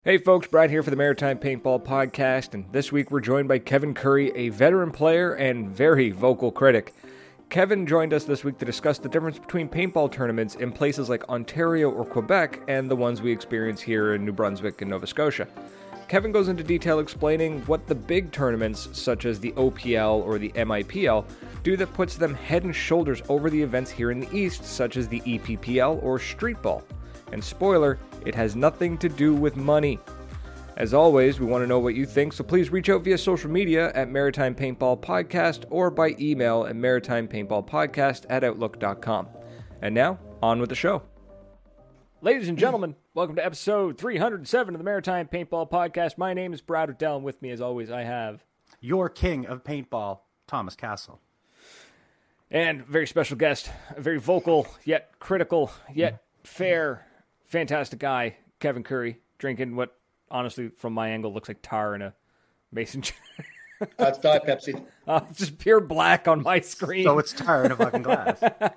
Hey folks, Brad here for the Maritime Paintball Podcast, and this week we're joined by Kevin Curry, a veteran player and very vocal critic. Kevin joined us this week to discuss the difference between paintball tournaments in places like Ontario or Quebec and the ones we experience here in New Brunswick and Nova Scotia. Kevin goes into detail explaining what the big tournaments, such as the OPL or the MIPL, do that puts them head and shoulders over the events here in the East, such as the EPPL or Street Ball. And spoiler, it has nothing to do with money. As always, we want to know what you think, so please reach out via social media at Maritime Paintball Podcast or by email at maritimepaintballpodcast@outlook.com. And now, on with the show. Ladies and gentlemen, welcome to episode 307 of the Maritime Paintball Podcast. My name is Brad O'Dell, and with me, as always, I have... your king of paintball, Thomas Castle. And a very special guest, a very vocal, yet critical, yet fair, fantastic guy, Kevin Curry, drinking what, honestly, from my angle, looks like tar in a mason jar. It's Diet Pepsi. It's just pure black on my screen. So it's tar in a fucking glass.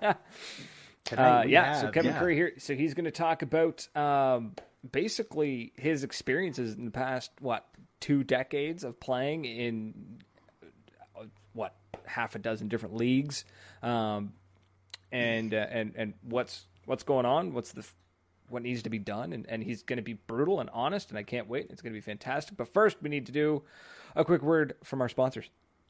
So Kevin Curry here. So he's going to talk about basically his experiences in the past, 2 decades of playing in, half a dozen different leagues, and what's going on, what needs to be done, and he's going to be brutal and honest, and I can't wait. It's going to be fantastic. But first, we need to do a quick word from our sponsors.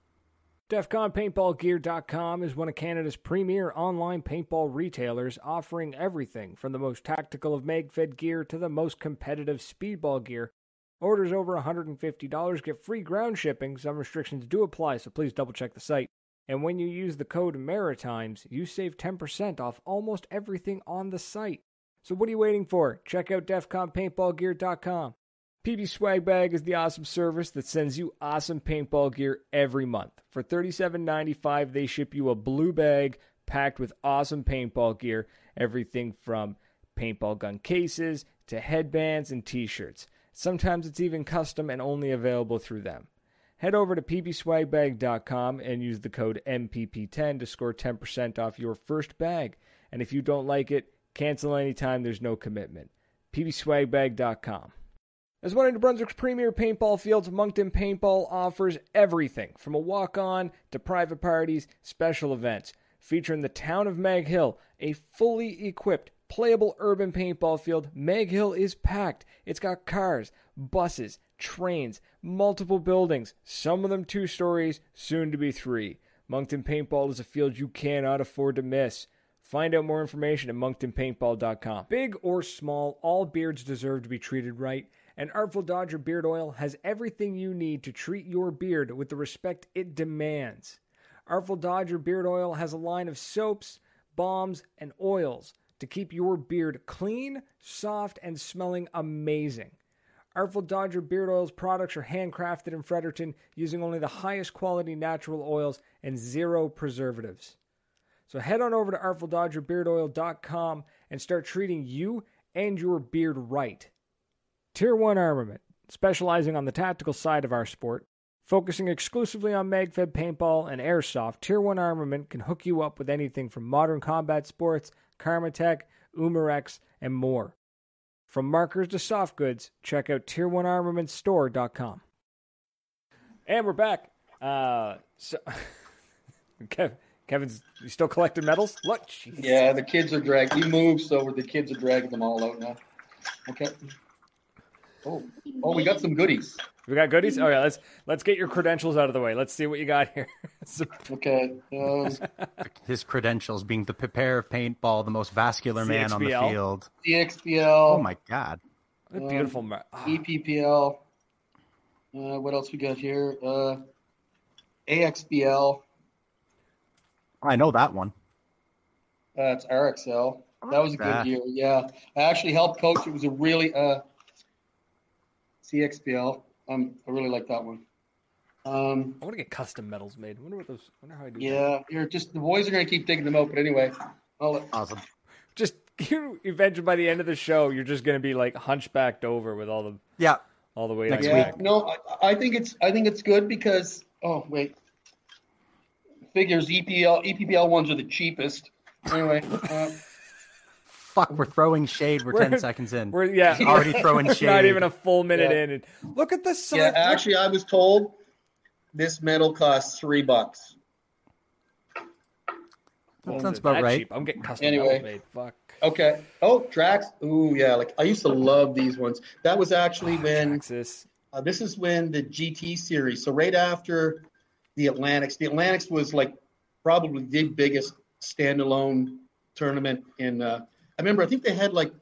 DEFCONPaintballGear.com is one of Canada's premier online paintball retailers, offering everything from the most tactical of mag-fed gear to the most competitive speedball gear. Orders over $150 get free ground shipping. Some restrictions do apply, so please double-check the site. And when you use the code MARITIMES, you save 10% off almost everything on the site. So what are you waiting for? Check out DEFCONPaintballGear.com. PB Swag Bag is the awesome service that sends you awesome paintball gear every month. For $37.95, they ship you a blue bag packed with awesome paintball gear. Everything from paintball gun cases to headbands and t-shirts. Sometimes it's even custom and only available through them. Head over to pbswagbag.com and use the code MPP10 to score 10% off your first bag. And if you don't like it, cancel anytime, there's no commitment. pbswagbag.com. As one of New Brunswick's premier paintball fields, Moncton Paintball offers everything from a walk-on to private parties, special events. Featuring the town of Mag Hill, a fully equipped, playable urban paintball field, Mag Hill is packed. It's got cars, buses, trains, multiple buildings, some of them 2 stories, soon to be 3. Moncton Paintball is a field you cannot afford to miss. Find out more information at monctonpaintball.com. Big or small, all beards deserve to be treated right, and Artful Dodger Beard Oil has everything you need to treat your beard with the respect it demands. Artful Dodger Beard Oil has a line of soaps, balms, and oils to keep your beard clean, soft, and smelling amazing. Artful Dodger Beard Oil's products are handcrafted in Fredericton using only the highest quality natural oils and 0 preservatives. So head on over to ArtfulDodgerBeardOil.com and start treating you and your beard right. Tier 1 Armament, specializing on the tactical side of our sport, focusing exclusively on mag-fed paintball and airsoft, Tier 1 Armament can hook you up with anything from modern combat sports, Karmatech, Umarex, and more. From markers to soft goods, check out Tier1ArmamentStore.com. And we're back. Kevin's still collecting medals? Look, geez. Yeah, the kids are dragging. He moved, so the kids are dragging them all out now. Okay. Oh, we got some goodies. We got goodies? Oh, yeah, let's get your credentials out of the way. Let's see what you got here. Okay. His credentials being the prepare of paintball, the most vascular man on the field. CXPL. Oh, my God. What a beautiful... EPPL. What else we got here? AXBL. I know that one. It's RXL. That was a good year, yeah. I actually helped coach. It was a really... CXPL. I really like that one. I want to get custom medals made. I wonder how I do that. Yeah, the boys are going to keep digging them out, but anyway. Awesome. Just eventually by the end of the show, you're just going to be like hunchbacked over with all the weight. Next week. No, I think it's good because figures EPPL ones are the cheapest. Anyway, fuck? We're throwing shade. We're 10 seconds in. We're already throwing shade. Not even a full minute in. And look at the size. Yeah, actually, I was told this medal costs $3. That sounds about right. Cheap. I'm getting custom medals made. Fuck. Okay. Oh, Drax. Ooh, yeah. Like I used to love these ones. That was actually when this is when the GT series. So right after the Atlantics. The Atlantics was like probably the biggest standalone tournament in. I remember. I think they had like,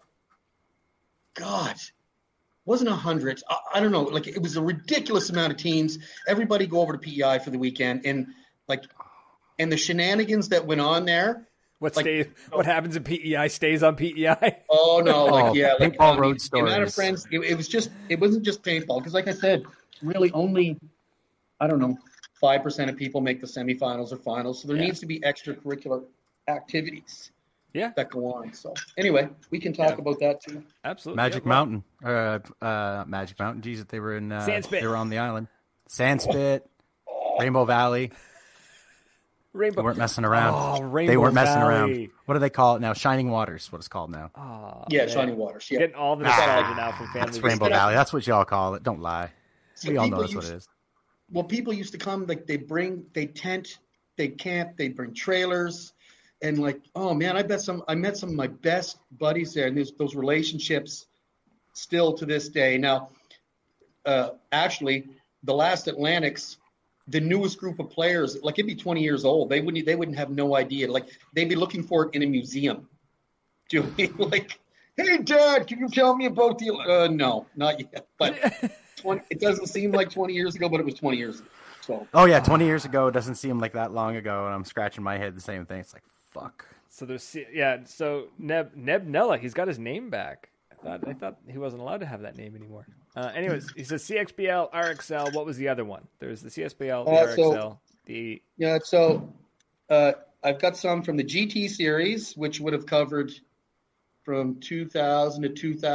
God, wasn't 100. I don't know. Like it was a ridiculous amount of teams. Everybody go over to PEI for the weekend, and the shenanigans that went on there. What happens in PEI stays on PEI? Oh no, paintball road stories. The amount of friends. It wasn't just paintball because, like I said, really only 5% of people make the semifinals or finals. So there needs to be extracurricular activities. That go on. So anyway, we can talk about that too. Absolutely. Magic Mountain. Magic Mountain. Geez, they were in Sandspit. They were on the island. Sandspit, Rainbow Valley. They weren't messing around. Oh, Rainbow They weren't messing Valley. around. What do they call it now? Shining Waters, what it's called now. Oh, Shining Waters. Yeah. Getting all the nostalgia now from families. That's Rainbow Valley. That's what y'all call it. Don't lie. We all know that's what it is. Well, people used to come, like they tent, they camp, they bring trailers. And like, oh man, I met some of my best buddies there, and those relationships still to this day. Now, actually, the last Atlantics, the newest group of players, like it'd be 20 years old. They wouldn't have no idea. Like they'd be looking for it in a museum. Do you mean like, hey Dad, can you tell me about the? No, not yet. But it doesn't seem like 20 years ago, but it was 20 years ago. So. Oh yeah, 20 years ago doesn't seem like that long ago, and I'm scratching my head the same thing. It's like fuck. So So Neb Nella, he's got his name back. I thought he wasn't allowed to have that name anymore. Anyways, he says CXBL, RXL. What was the other one? There's the CSBL, the RXL. So I've got some from the GT series, which would have covered from 2000 to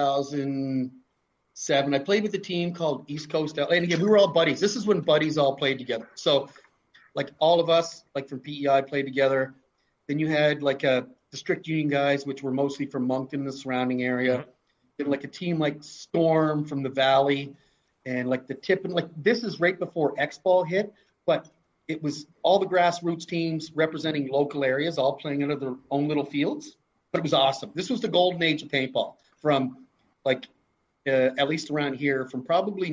2007. I played with a team called East Coast LA. And again, we were all buddies. This is when buddies all played together. So like all of us, like from PEI, played together. Then you had like the Strict Union guys, which were mostly from Moncton and the surrounding area. Then like a team like Storm from the Valley, and like the Tip, and like this is right before X-Ball hit, but it was all the grassroots teams representing local areas, all playing out of their own little fields. But it was awesome. This was the golden age of paintball from like at least around here, from probably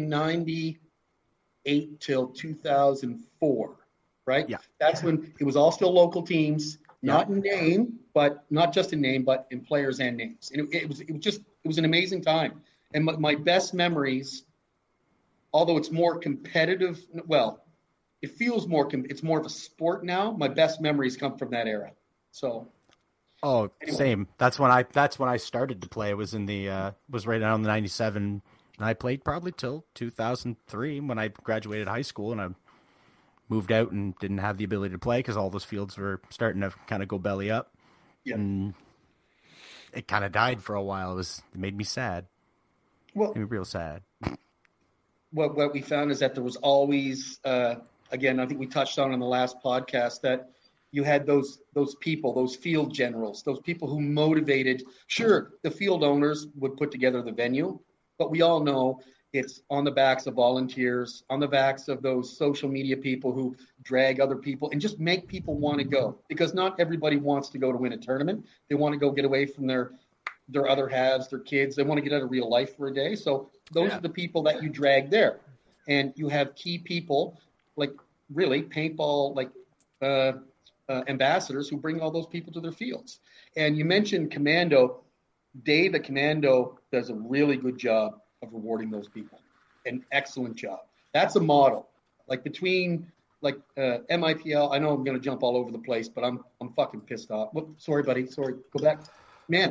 98 till 2004, right? Yeah. That's when it was all still local teams. Not in name, but not just in name, but in players and names. And it was an amazing time. And my best memories, although it's more competitive, it feels it's more of a sport now. My best memories come from that era. So. Oh, anyway. Same. That's when I started to play. It was was right around the 97. And I played probably till 2003 when I graduated high school, and I moved out and didn't have the ability to play because all those fields were starting to kind of go belly up. Yeah. And it kind of died for a while. It made me sad. Well, made me real sad. What we found is that there was always, again, I think we touched on in the last podcast, that you had those people, those field generals, those people who motivated. Sure, the field owners would put together the venue, but we all know it's on the backs of volunteers, on the backs of those social media people who drag other people and just make people want to go, because not everybody wants to go to win a tournament. They want to go get away from their other halves, their kids. They want to get out of real life for a day. So those are the people that you drag there. And you have key people like really paintball, like ambassadors who bring all those people to their fields. And you mentioned Commando. Dave at Commando does a really good job of rewarding those people. An excellent job. That's a model. Like between like MIPL, I know I'm going to jump all over the place, but I'm fucking pissed off. Whoop, sorry, buddy. Sorry. Go back. Man,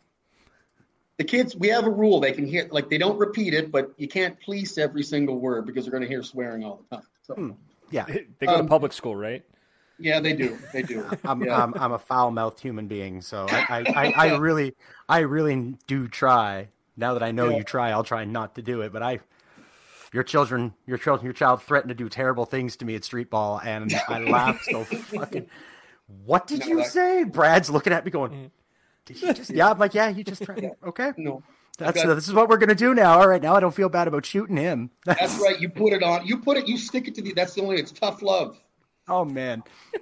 the kids, we have a rule. They can hear, like they don't repeat it, but you can't police every single word because they're going to hear swearing all the time. So, yeah. They go to public school, right? Yeah, they do. They do. I'm a foul-mouthed human being, so I really do try. Now that I know you try, I'll try not to do it. But your child threatened to do terrible things to me at street ball, and I laughed so fucking. What did you say? Brad's looking at me going, Yeah, I'm like, yeah, he just tried. Okay. No. This is what we're gonna do now. All right, now I don't feel bad about shooting him. That's right. You put it on. You stick it to the. That's the only. It's tough love. Oh man.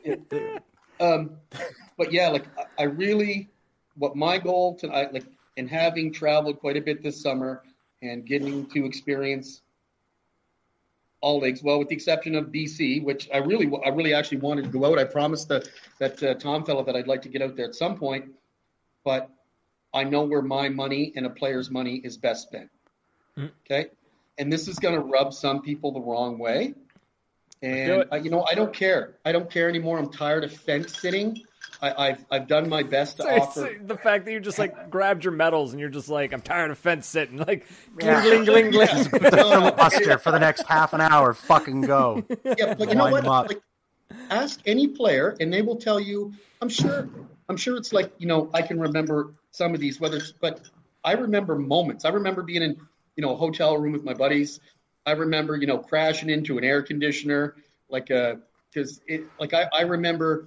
But yeah, like I really, what my goal tonight, like, and having traveled quite a bit this summer and getting to experience all leagues, well, with the exception of BC, which I really actually wanted to go out. I promised that Tom fellow that I'd like to get out there at some point, but I know where my money and a player's money is best spent. Okay. And this is going to rub some people the wrong way. And I don't care. I don't care anymore. I'm tired of fence sitting. I've done my best to offer. The fact that you just like grabbed your medals and you're just like, I'm tired of fence sitting. Like, gling, gling, gling. The filibuster for the next half an hour. Fucking go. Yeah, but you know what? Like, ask any player, and they will tell you. I'm sure it's like, I can remember some of these, but I remember moments. I remember being in, a hotel room with my buddies. I remember, crashing into an air conditioner, because I remember,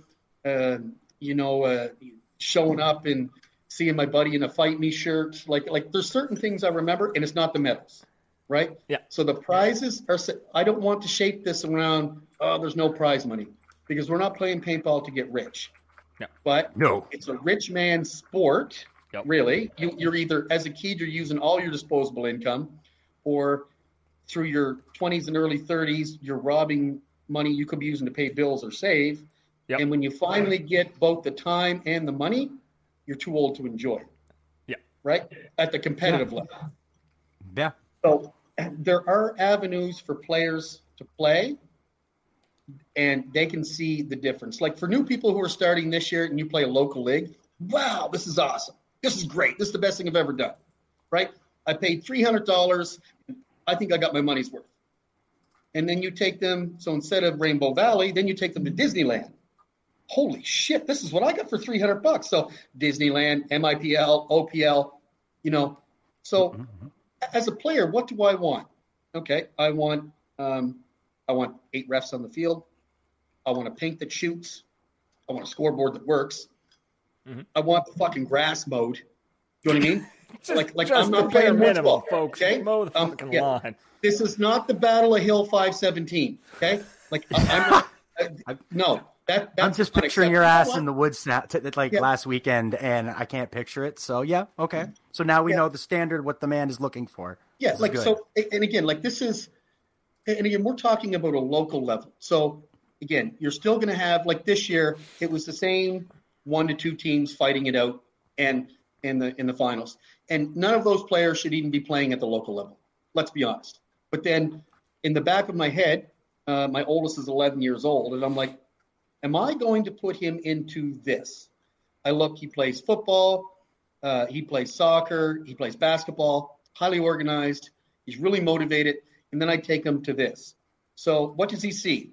showing up and seeing my buddy in a Fight Me shirt. Like there's certain things I remember, and it's not the medals, right? Yeah. So the prizes are. I don't want to shape this around. Oh, there's no prize money, because we're not playing paintball to get rich. Yeah. But no, it's a rich man's sport. Yep. Really, you're either, as a kid, you're using all your disposable income, or through your 20s and early 30s, you're robbing money you could be using to pay bills or save. Yep. And when you finally get both the time and the money, you're too old to enjoy. Yeah. Right? At the competitive level. Yeah. So there are avenues for players to play, and they can see the difference. Like for new people who are starting this year and you play a local league, wow, this is awesome. This is great. This is the best thing I've ever done. Right? I paid $300. I think I got my money's worth. And then you take them, so instead of Rainbow Valley, then you take them to Disneyland. Holy shit, this is what I got for $300. So Disneyland, MIPL, OPL, So as a player, what do I want? Okay, I want 8 refs on the field. I want a paint that shoots. I want a scoreboard that works. Mm-hmm. I want the fucking grass mowed. You know what I mean? Like I'm not playing minimum, woodsball, folks. okay? Mow the fucking lawn. This is not the Battle of Hill 517. Okay, like I'm not. No, that's I'm just picturing your ass in the woods last weekend, and I can't picture it. So yeah, okay. So now we know the standard, what the man is looking for. Yeah, so, and again, this is, and again, we're talking about a local level. So again, you're still going to have, like this year, it was the same 1 to 2 teams fighting it out, and in the finals. And none of those players should even be playing at the local level. Let's be honest. But then in the back of my head, my oldest is 11 years old, and I'm like, am I going to put him into this? I look, he plays football, he plays soccer, he plays basketball, highly organized, he's really motivated, and then I take him to this. So what does he see?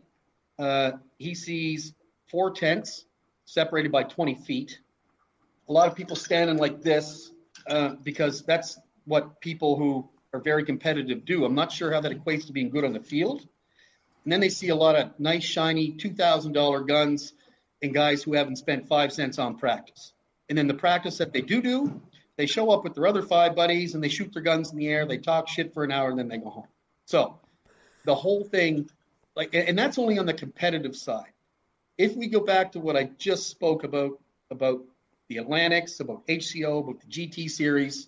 He sees 4 tents separated by 20 feet. A lot of people standing like this because that's what people who are very competitive do. I'm not sure how that equates to being good on the field. And then they see a lot of nice, shiny $2,000 guns and guys who haven't spent 5 cents on practice. And then the practice that they do, they show up with their other 5 buddies and they shoot their guns in the air. They talk shit for an hour and then they go home. So the whole thing, and that's only on the competitive side. If we go back to what I just spoke about the Atlantics, about HCO, about the GT series,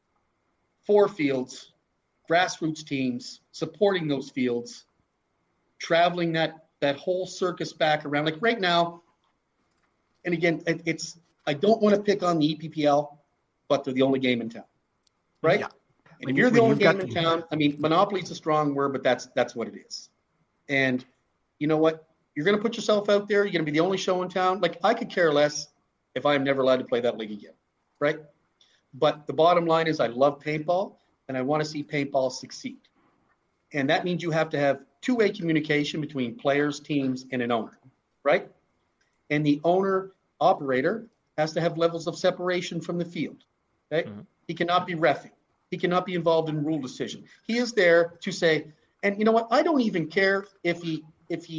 4 fields, grassroots teams, supporting those fields, traveling that whole circus back around. Like right now, and again, I don't want to pick on the EPPL, but they're the only game in town, right? Yeah. And if you're the only game in town, I mean, monopoly is a strong word, but that's what it is. And you know what? You're going to put yourself out there. You're going to be the only show in town. Like, I could care less if I'm never allowed to play that league again, right? But the bottom line is I love paintball, and I want to see paintball succeed. And that means you have to have two-way communication between players, teams, and an owner, right? And the owner-operator has to have levels of separation from the field, okay? Mm-hmm. He cannot be reffing. He cannot be involved in rule decision. He is there to say, and you know what? I don't even care if he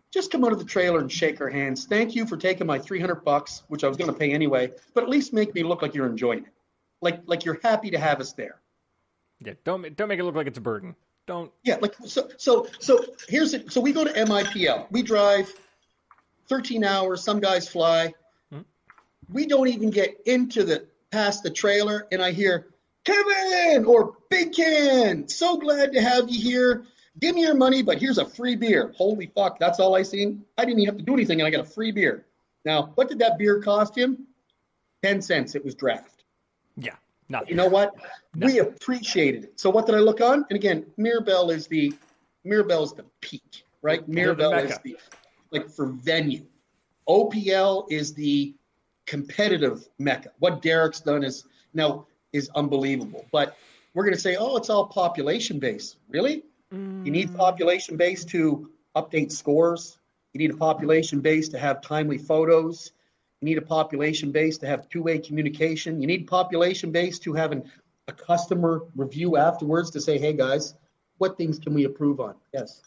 just come out of the trailer and shake our hands. Thank you for taking my $300, which I was going to pay anyway, but at least make me look like you're enjoying it. Like you're happy to have us there. Yeah, don't make it look like it's a burden. Don't. Yeah, like so here's it. So we go to MIPL. We drive 13 hours. Some guys fly. We don't even get past the trailer, and I hear Kevin or Big Ken. So glad to have you here. Give me your money, but here's a free beer. Holy fuck, that's all I seen. I didn't even have to do anything, and I got a free beer. Now, what did that beer cost him? 10 cents. It was draft. Yeah. Nothing. You know what? No. We appreciated it. So what did I look on? And again, Mirabel is the peak, right? Mirabel is the, like, for venue. OPL is the competitive mecca. What Derek's done is unbelievable. But we're going to say, oh, it's all population based. Really? You need population base to update scores. You need a population base to have timely photos. You need a population base to have two-way communication. You need population base to have a customer review afterwards to say, hey, guys, what things can we improve on? Yes.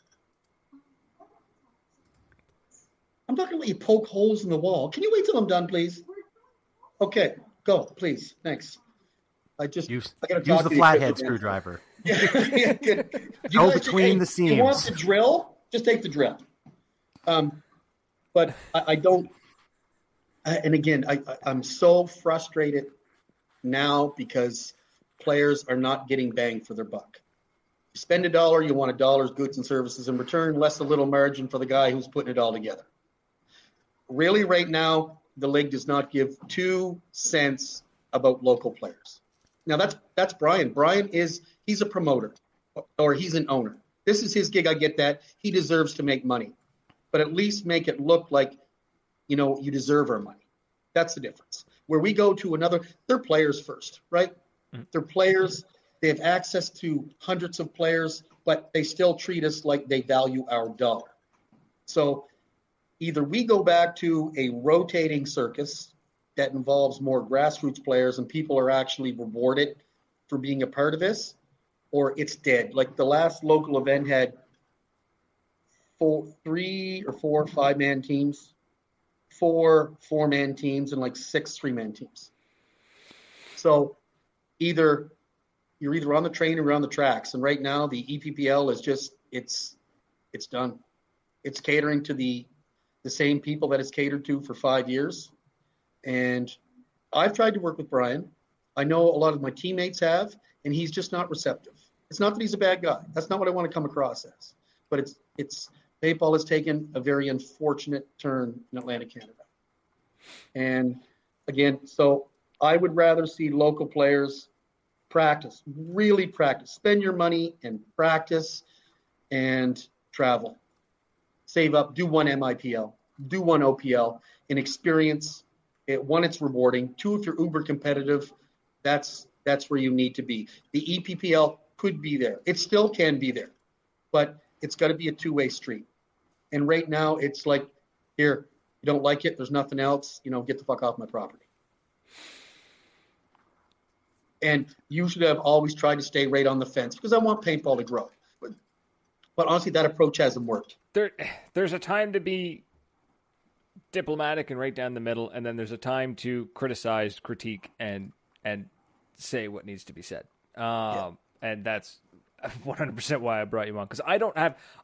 I'm not going to let you poke holes in the wall. Can you wait till I'm done, please? Okay, go, please. Thanks. I got to use talk the to flathead screwdriver. Yeah, Go between the seams. You want the drill? Just take the drill. But I don't. And again, I'm so frustrated now because players are not getting bang for their buck. You spend $1, you want $1's goods and services in return, less a little margin for the guy who's putting it all together. Really, right now, the league does not give 2 cents about local players. Now that's Brian. Brian he's a promoter or he's an owner. This is his gig. I get that. He deserves to make money, but at least make it look like, you deserve our money. That's the difference. Where we go to another, they're players first, right? Mm-hmm. They're players. They have access to hundreds of players, but they still treat us like they value our dollar. So either we go back to a rotating circus that involves more grassroots players and people are actually rewarded for being a part of this, or it's dead. Like the last local event had 3 or 4 5-man teams, 4 4-man teams, and like 6 3-man teams. So you're either on the train or you're on the tracks. And right now the EPPL is just, it's done. It's catering to the same people that it's catered to for 5 years. And I've tried to work with Brian. I know a lot of my teammates have, and he's just not receptive. It's not that he's a bad guy. That's not what I want to come across as. But it's paintball has taken a very unfortunate turn in Atlantic Canada. And again, so I would rather see local players practice, really practice, spend your money and practice and travel. Save up, do 1 MIPL, do 1 OPL, and experience it. 1, it's rewarding. 2, if you're uber competitive, that's where you need to be. The EPPL could be there. It still can be there, but it's got to be a 2-way street. And right now, it's like, here, you don't like it, there's nothing else, get the fuck off my property. And you should have always tried to stay right on the fence because I want paintball to grow. But honestly, that approach hasn't worked. There's a time to be diplomatic and right down the middle, and then there's a time to criticize, critique, and say what needs to be said. And that's 100% why I brought you on, because I don't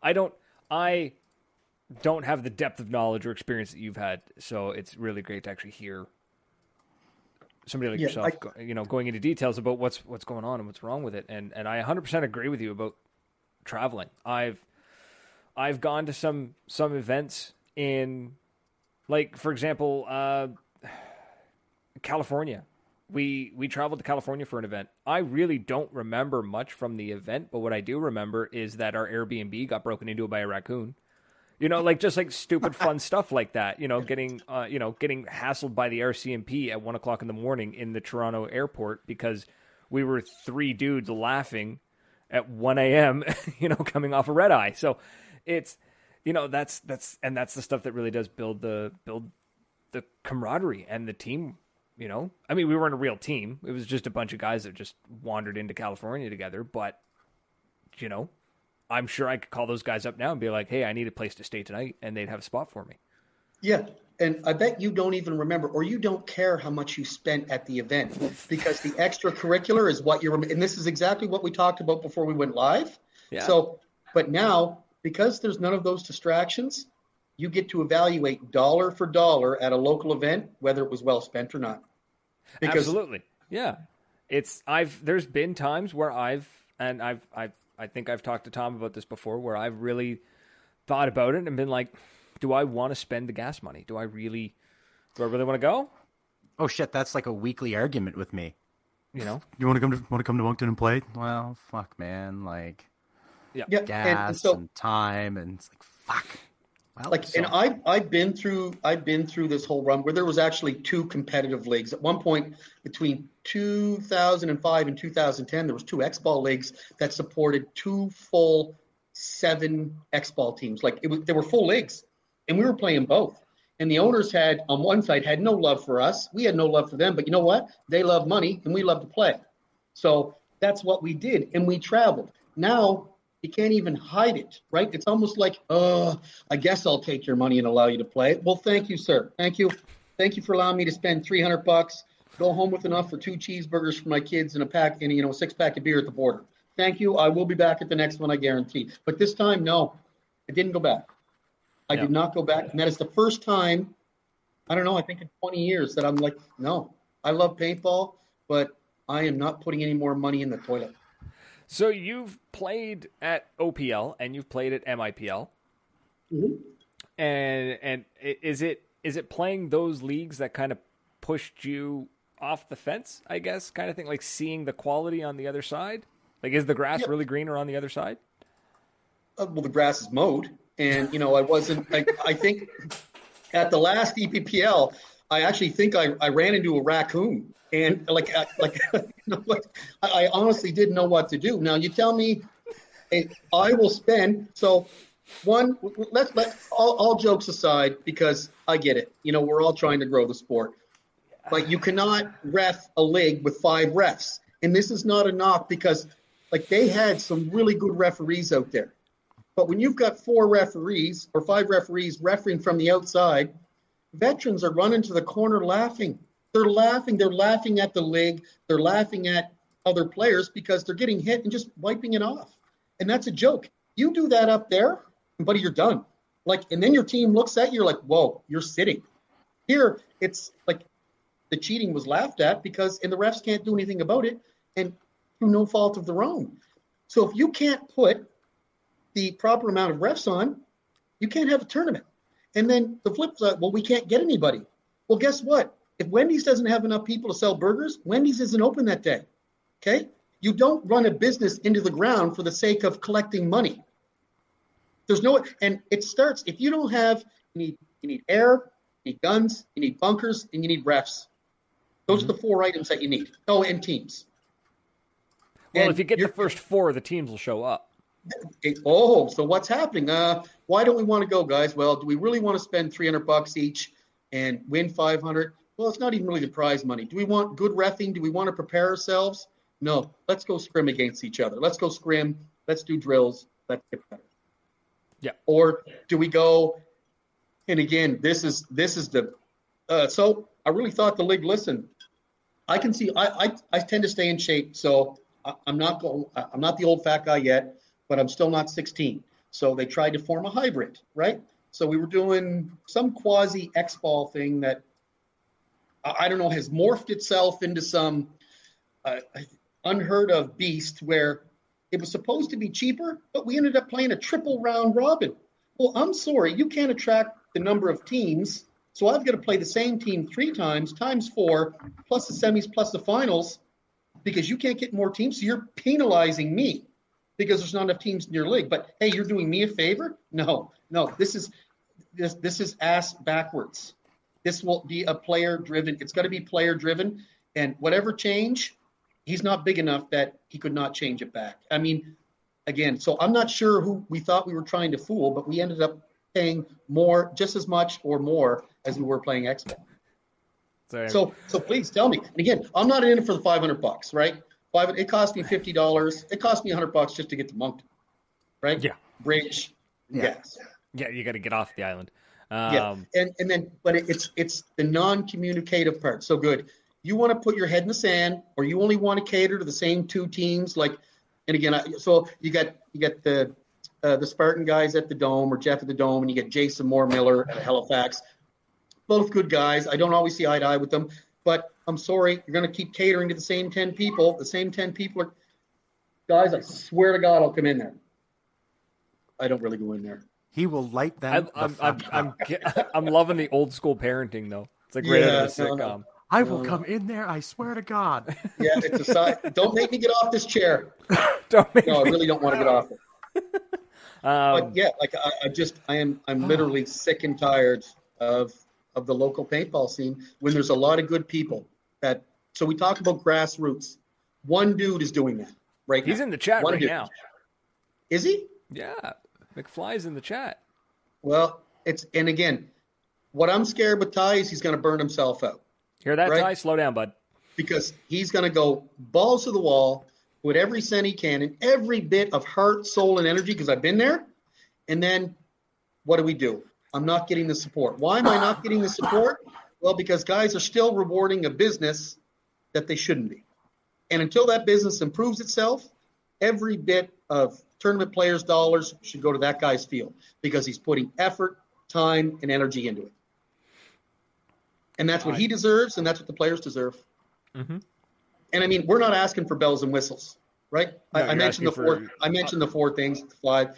have the depth of knowledge or experience that you've had. So it's really great to actually hear somebody like yourself, going into details about what's going on and what's wrong with it. And I 100% agree with you about traveling. I've gone to some events in, like, for example, California. We traveled to California for an event. I really don't remember much from the event, but what I do remember is that our Airbnb got broken into by a raccoon. Just stupid fun stuff like that. Getting hassled by the RCMP at 1:00 in the morning in the Toronto airport because we were 3 dudes laughing at 1 a.m. Coming off a red eye. So it's, that's the stuff that really does build the camaraderie and the team. I mean, we weren't a real team. It was just a bunch of guys that just wandered into California together. But, I'm sure I could call those guys up now and be like, hey, I need a place to stay tonight, and they'd have a spot for me. Yeah. And I bet you don't even remember, or you don't care how much you spent at the event, because the extracurricular is what you're, and this is exactly what we talked about before we went live. Yeah. So, but now, because there's none of those distractions, you get to evaluate dollar for dollar at a local event, whether it was well spent or not. Because, absolutely. Yeah. There's been times where I think I've talked to Tom about this before, where I've really thought about it and been like, do I want to spend the gas money? Do I really want to go? Oh shit, that's like a weekly argument with me. You know, you want to come to Moncton and play? Well, fuck, man, like, yeah, gas and time, and it's like, fuck. Well, like, and I've been through this whole run where there was actually 2 competitive leagues. At one point between 2005 and 2010, there was 2 X-Ball leagues that supported 2 full 7 X-Ball teams. Like, they were full leagues, and we were playing both. And the owners had, on one side, had no love for us. We had no love for them, but you know what? They love money, and we love to play. So that's what we did, and we traveled. Now, you can't even hide it, right? It's almost like, I guess I'll take your money and allow you to play. Well, thank you, sir. Thank you. Thank you for allowing me to spend $300, go home with enough for 2 cheeseburgers for my kids and a 6-pack of beer at the border. Thank you. I will be back at the next one, I guarantee. But this time, no, I didn't go back. I did not go back. And that is the first time, I don't know, I think in 20 years that I'm like, no, I love paintball, but I am not putting any more money in the toilet. So you've played at OPL and you've played at MIPL. Mm-hmm. And is it playing those leagues that kind of pushed you off the fence, I guess, kind of thing, like seeing the quality on the other side? Like, is the grass really greener on the other side? Well, the grass is mowed. And, I wasn't, I think at the last EPPL, I actually think I ran into a raccoon. And I honestly didn't know what to do. Now, you tell me, I will spend, so all jokes aside, because I get it. We're all trying to grow the sport. But you cannot ref a league with 5 refs. And this is not a knock, because they had some really good referees out there. But when you've got 4 referees or 5 referees refereeing from the outside, veterans are running to the corner laughing. They're laughing. They're laughing at the league. They're laughing at other players because they're getting hit and just wiping it off. And that's a joke. You do that up there, buddy, you're done. And then your team looks at you, you're like, whoa, you're sitting. Here, it's like the cheating was laughed at and the refs can't do anything about it, and through no fault of their own. So if you can't put the proper amount of refs on, you can't have a tournament. And then the flip side, well, we can't get anybody. Well, guess what? If Wendy's doesn't have enough people to sell burgers, Wendy's isn't open that day. Okay? You don't run a business into the ground for the sake of collecting money. And it starts, if you don't have, you need air, you need guns, you need bunkers, and you need refs. Those are the 4 items that you need. Oh, and teams. Well, if you get the first 4, the teams will show up. So what's happening? Why don't we want to go, guys? Well, do we really want to spend $300 each and win $500? Well, it's not even really the prize money. Do we want good reffing? Do we want to prepare ourselves? No. Let's go scrim against each other. Let's go scrim. Let's do drills. Let's get better. Yeah. Or do we go? And again, this is the. So I really thought the league. Listen, I can see. I tend to stay in shape, so I'm not the old fat guy yet. But I'm still not 16. So they tried to form a hybrid, right? So we were doing some quasi X-Ball thing that, I don't know, has morphed itself into some unheard of beast where it was supposed to be cheaper, but we ended up playing a triple round robin. Well, I'm sorry, you can't attract the number of teams. So I've got to play the same team 3 times, times 4, plus the semis, plus the finals, because you can't get more teams. So you're penalizing me, because there's not enough teams in your league. But hey, you're doing me a favor? No. This is ass backwards. This will be a player driven. It's got to be player driven, and whatever change, he's not big enough that he could not change it back. I mean, again, so I'm not sure who we thought we were trying to fool, but we ended up paying more, just as much or more as we were playing X-Men. So please tell me. And again, I'm not in it for the $500, right? It cost me $50. It cost me $100 just to get to Moncton. right? Yeah. Bridge, gas. Yeah, you got to get off the island. And then, but it's the non-communicative part. So good. You want to put your head in the sand, or you only want to cater to the same two teams. Like, and again, so you got the Spartan guys at the Dome, or Jeff at the Dome, and you get Jason Moore Miller at Halifax. Both good guys. I don't always see eye to eye with them, but I'm sorry, you're going to keep catering to the same 10 people. The same 10 people are guys. I swear to God, I'll come in there. I don't really go in there. He will light them. I'm loving the old school parenting though. It's like right out of the sitcom. No. I will come in there. I swear to God. Yeah, it's a side. Don't make me get off this chair. I really don't want to get off it. But yeah, like I'm literally sick and tired of the local paintball scene when there's a lot of good people that. So we talk about grassroots. One dude is doing that right now. He's in the chat right now. Is he? Yeah, McFly's in the chat. Well, and again, what I'm scared with Ty is he's going to burn himself out. Hear that, right? Ty? Slow down, bud. Because he's going to go balls to the wall with every cent he can and every bit of heart, soul, and energy, because I've been there. And then what do? I'm not getting the support. Why am I not getting the support? Well, because guys are still rewarding a business that they shouldn't be. And until that business improves itself, every bit of tournament players' dollars should go to that guy's field because he's putting effort, time, and energy into it. And that's what he deserves, and that's what the players deserve. Mm-hmm. And I mean, we're not asking for bells and whistles, right? No, I mentioned the four. I mentioned the four things: fly,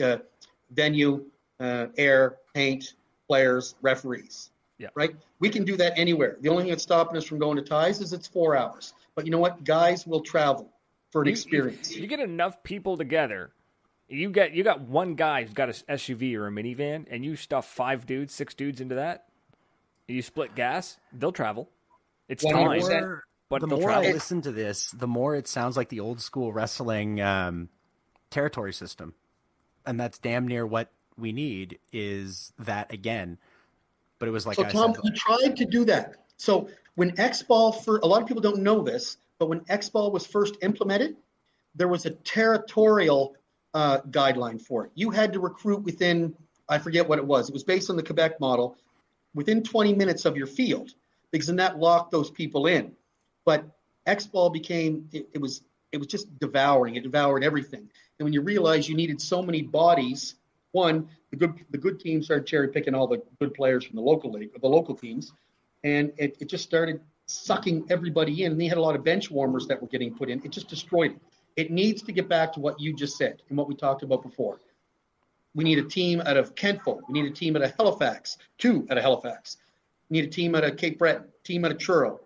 venue, air, paint, players, referees. Yeah. Right. We can do that anywhere. The only thing that's stopping us from going to ties is it's 4 hours. But you know what? Guys will travel for an experience. You get enough people together. You got one guy who's got an SUV or a minivan, and you stuff 5 dudes, 6 dudes into that. You split gas, they'll travel. It's 100%. Time. But the more I listen to this, the more it sounds like the old school wrestling territory system. And that's damn near what we need is that again. But it was like Tom, we tried to do that. So when X-Ball, for a lot of people don't know this, but when X-Ball was first implemented, there was a territorial guideline for it. You had to recruit within, I forget what it was. It was based on the Quebec model, within 20 minutes of your field, because then that locked those people in. But X-Ball became, it was just devouring. It devoured everything. And when you realize you needed so many bodies, one, the good teams started cherry picking all the good players from the local league, the local teams, and it just started sucking everybody in. And they had a lot of bench warmers that were getting put in. It just destroyed it. It needs to get back to what you just said and what we talked about before. We need a team out of Kentville. We need a team out of Halifax, 2 out of Halifax. We need a team out of Cape Breton, team out of Truro,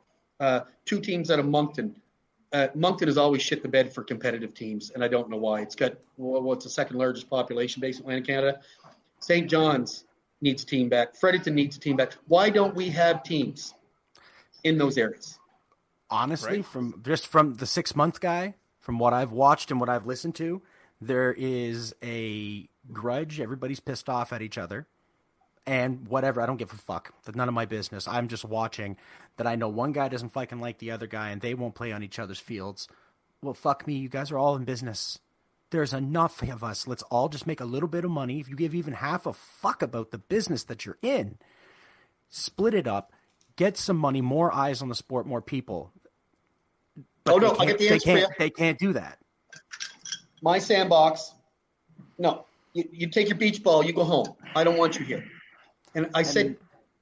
2 teams out of Moncton. Moncton has always shit the bed for competitive teams, and I don't know why. It's got what's the second largest population base in Atlantic Canada. St. John's needs a team back. Fredericton needs a team back. Why don't we have teams in those areas? Honestly, right? from the 6-month guy, from what I've watched and what I've listened to, there is a grudge. Everybody's pissed off at each other. And whatever, I don't give a fuck. That's none of my business. I'm just watching that I know one guy doesn't fucking like the other guy and they won't play on each other's fields. Well, fuck me. You guys are all in business. There's enough of us. Let's all just make a little bit of money. If you give even half a fuck about the business that you're in, split it up, get some money, more eyes on the sport, more people. But I get the answer for you. They can't do that. My sandbox, no. You take your beach ball, you go home. I don't want you here. And I said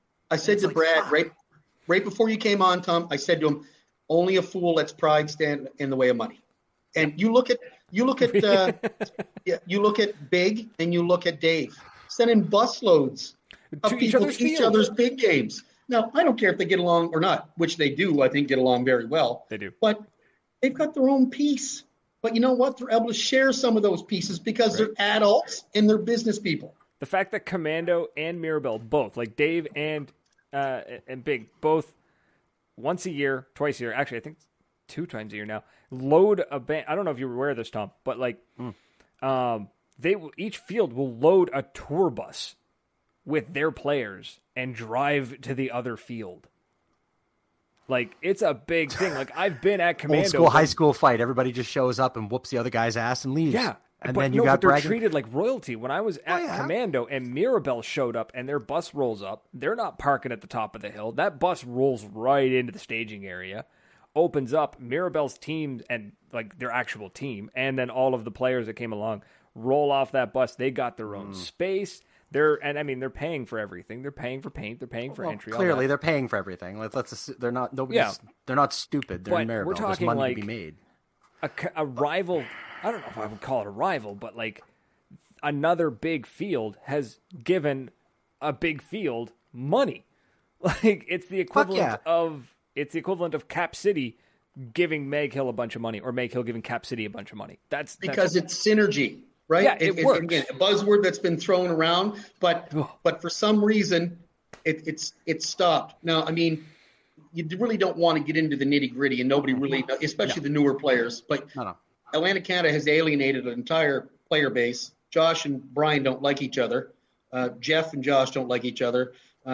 to Brad, right before you came on, Tom, I said to him, only a fool lets pride stand in the way of money. And you look at you look at Big and you look at Dave, sending busloads of people to each other's big games. Now, I don't care if they get along or not, which they do, I think, get along very well. They do. But they've got their own piece. But you know what? They're able to share some of those pieces because they're adults and they're business people. The fact that Commando and Mirabel both, like Dave and Big, both once a year, twice a year, actually I think 2 times a year now, load a band. I don't know if you were aware of this, Tom, but like each field will load a tour bus with their players and drive to the other field. Like, it's a big thing. Like, I've been at Commando. Old school, high school fight. Everybody just shows up and whoops the other guy's ass and leaves. Yeah. And but then you no, got but they're bragging. treated like royalty. When I was at Commando and Mirabel showed up and their bus rolls up, they're not parking at the top of the hill. That bus rolls right into the staging area, opens up. Mirabel's team and like their actual team, and then all of the players that came along roll off that bus. They got their own space. They're paying for everything. They're paying for paint. They're paying for entry. Clearly, they're paying for everything. They're not. They're not stupid. They're in Maribel. We're talking There's money like to be made. a rival. I don't know if I would call it a rival, but like another big field has given a big field money. Like it's the equivalent of Cap City giving Meg Hill a bunch of money, or Meg Hill giving Cap City a bunch of money. That's because it's synergy, right? Yeah, it works. Again, a buzzword that's been thrown around, but for some reason it's stopped. Now, I mean, you really don't want to get into the nitty gritty, and nobody really, especially the newer players, but. No. Atlantic Canada has alienated an entire player base. Josh and Brian don't like each other. Jeff and Josh don't like each other.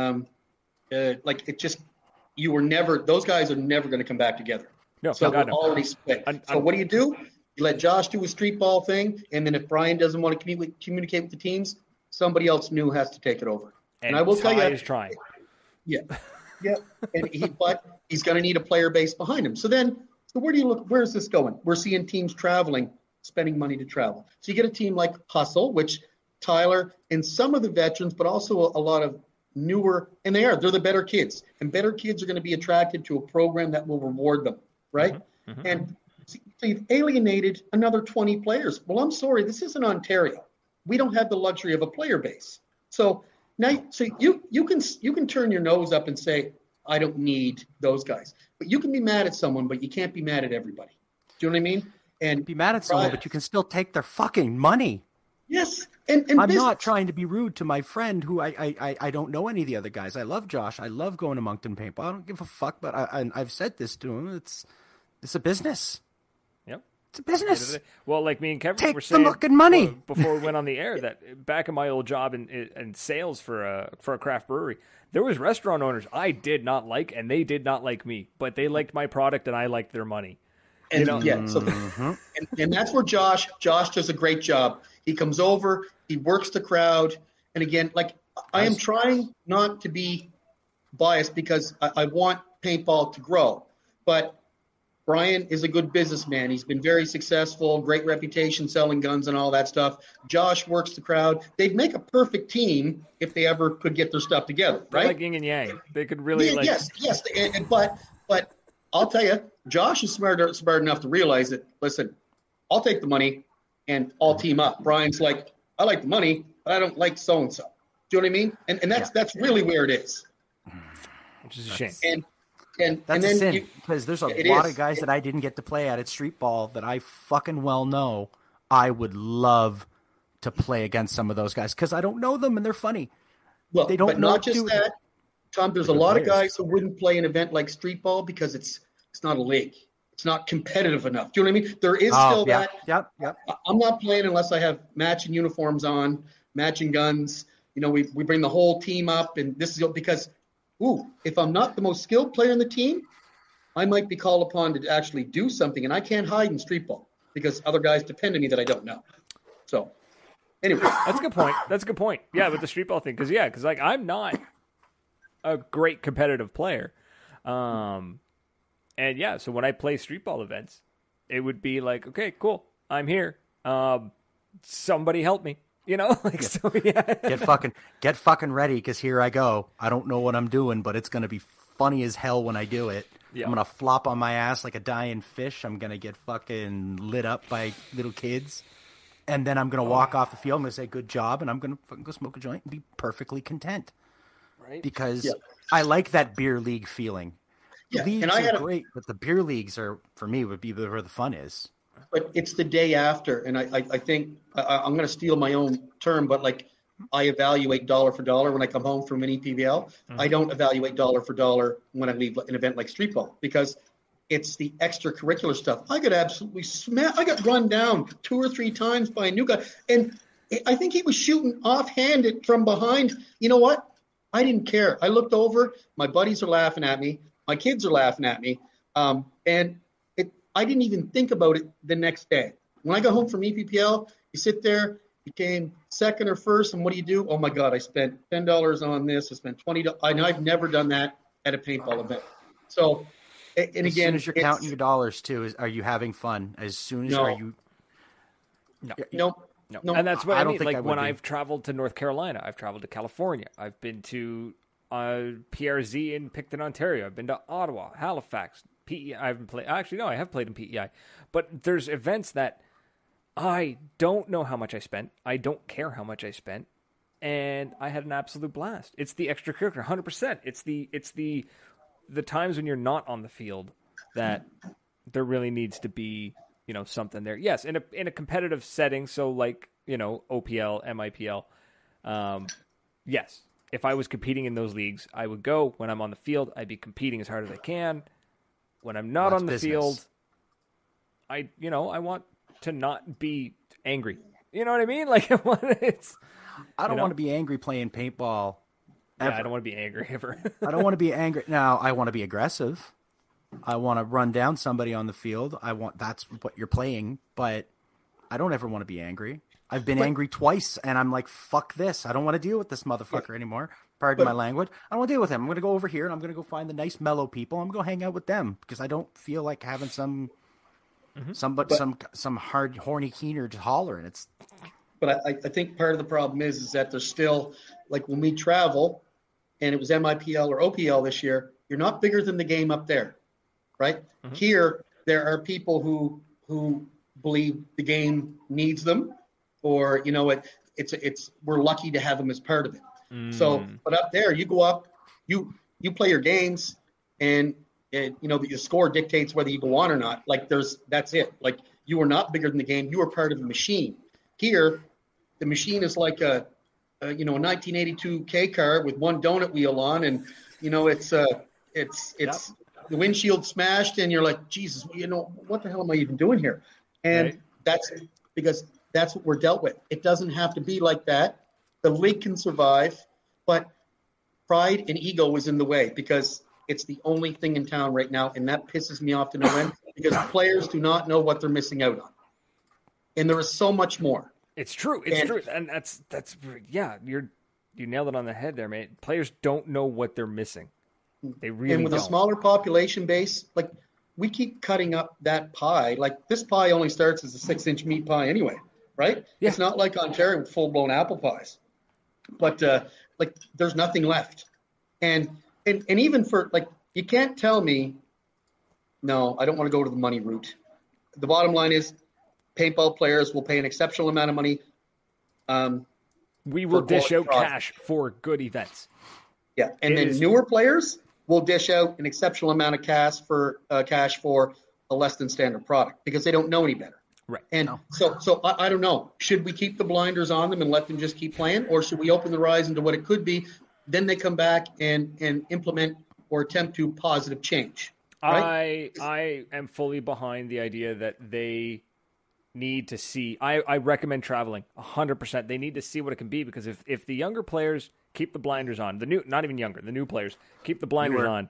Those guys are never going to come back together. No, so they're already split. So what do? You let Josh do a street ball thing, and then if Brian doesn't want to communicate with the teams, somebody else new has to take it over. And I will tell you, is trying. Yeah. But he's going to need a player base behind him. So where do you look? Where is this going? We're seeing teams traveling, spending money to travel. So you get a team like Hustle, which Tyler and some of the veterans, but also a lot of newer, and they're the better kids. And better kids are going to be attracted to a program that will reward them, right? Mm-hmm. And so you've alienated another 20 players. Well, I'm sorry, this isn't Ontario. We don't have the luxury of a player base. So now, you can turn your nose up and say, I don't need those guys. But you can be mad at someone, but you can't be mad at everybody. Do you know what I mean? And be mad at someone, but you can still take their fucking money. Yes. And I'm not trying to be rude to my friend who I don't know any of the other guys. I love Josh. I love going to Moncton Paintball. I don't give a fuck, but I've said this to him. It's a business. Yep. It's a business. Well, like me and Kevin were saying, take the fucking money before we went on the air. That back in my old job in sales for a craft brewery, there was restaurant owners I did not like, and they did not like me, but they liked my product and I liked their money. And and that's where Josh does a great job. He comes over, he works the crowd, and again, like I am trying not to be biased because I want paintball to grow, but Brian is a good businessman. He's been very successful, great reputation selling guns and all that stuff. Josh works the crowd. They'd make a perfect team if they ever could get their stuff together, right? They're like yin and yang. They could really Yes. But I'll tell you, Josh is smart enough to realize that, listen, I'll take the money and I'll team up. Brian's like, I like the money, but I don't like so-and-so. Do you know what I mean? And that's really where it is. Which is a shame. That's then a sin, because there's a lot of guys that I didn't get to play at street ball that I fucking well know I would love to play against some of those guys because I don't know them and they're funny. Well, they don't but know not just that, Tom. There's a lot of guys who wouldn't play an event like street ball because it's not a league. It's not competitive enough. Do you know what I mean? There is still that. Yep. I'm not playing unless I have matching uniforms on, matching guns. You know, we bring the whole team up, and this is because. If I'm not the most skilled player in the team, I might be called upon to actually do something, and I can't hide in street ball because other guys depend on me that I don't know. So, anyway. That's a good point. Yeah, with the street ball thing. Because like I'm not a great competitive player. So when I play street ball events, it would be like, okay, cool, I'm here. Somebody help me. You know, Get fucking ready, because here I go. I don't know what I'm doing, but it's gonna be funny as hell when I do it. Yeah. I'm gonna flop on my ass like a dying fish. I'm gonna get fucking lit up by little kids, and then I'm gonna walk off the field. I'm gonna say good job, and I'm gonna fucking go smoke a joint and be perfectly content. Right? Because I like that beer league feeling. Yeah. Leagues are great, but the beer leagues for me would be where the fun is. But it's the day after, and I think I'm going to steal my own term, but like I evaluate dollar for dollar when I come home from an EPVL. Mm-hmm. I don't evaluate dollar for dollar when I leave an event like street ball because it's the extracurricular stuff. I got absolutely I got run down 2 or 3 times by a new guy, and I think he was shooting offhanded from behind. You know what? I didn't care. I looked over. My buddies are laughing at me. My kids are laughing at me, and I didn't even think about it the next day. When I got home from EPPL, You sit there, you came second or first, and what do? Oh my God, I spent $10 on this. I spent $20. I've never done that at a paintball event. So, and As again, soon as you're counting your dollars too, are you having fun? As soon as are you? No. And that's what I mean. think Like when I've traveled to North Carolina, I've traveled to California, I've been to PRZ in Picton, Ontario. I've been to Ottawa, Halifax, PEI. I haven't played. Actually, no, I have played in PEI. But there's events that I don't know how much I spent. I don't care how much I spent, and I had an absolute blast. It's the extracurricular, 100%. It's the times when you're not on the field that there really needs to be, something there. Yes, in a competitive setting, so like, OPL, MIPL. Yes, if I was competing in those leagues, I would go. When I'm on the field, I'd be competing as hard as I can. When I'm not on the field, I want to not be angry. You know what I mean? Like I don't want to be angry playing paintball. Yeah, I don't want to be angry ever. I don't want to be angry. Now, I want to be aggressive. I want to run down somebody on the field. That's what you're playing, but I don't ever want to be angry. I've been angry twice, and I'm like, fuck this. I don't want to deal with this motherfucker anymore. Pardon my language. I don't want to deal with him. I'm going to go over here, and I'm going to go find the nice, mellow people. I'm going to go hang out with them because I don't feel like having some hard, horny keener just hollering. But I think part of the problem is that there's still, like when we travel, and it was MIPL or OPL this year, you're not bigger than the game up there, right? Mm-hmm. Here, there are people who believe the game needs them, or it's we're lucky to have them as part of it. So, but up there, you go up, you play your games, and your score dictates whether you go on or not. Like that's it. Like you are not bigger than the game. You are part of the machine. Here, the machine is like a 1982 K car with one donut wheel on, and it's the windshield smashed, and you're like, Jesus, what the hell am I even doing here? And That's because that's what we're dealt with. It doesn't have to be like that. The league can survive, but pride and ego is in the way because it's the only thing in town right now, and that pisses me off to no end because players do not know what they're missing out on, and there is so much more. It's true. It's true, and that's you nailed it on the head there, man. Players don't know what they're missing. They really and with don't. A smaller population base, like we keep cutting up that pie. Like this pie only starts as a 6-inch meat pie anyway, right? Yeah. It's not like Ontario with full-blown apple pies, but like there's nothing left, and even for like you can't tell me, no, I don't want to go to the money route. The bottom line is, paintball players will pay an exceptional amount of money. We will dish out cash for good events. Yeah, and then newer players will dish out an exceptional amount of cash for a less than standard product because they don't know any better. Right. And so I don't know. Should we keep the blinders on them and let them just keep playing, or should we open their eyes into what it could be? Then they come back and implement or attempt to positive change. Right? I am fully behind the idea that they need to see. I recommend traveling 100%. They need to see what it can be because if the younger players keep the blinders on, the new players keep the blinders on,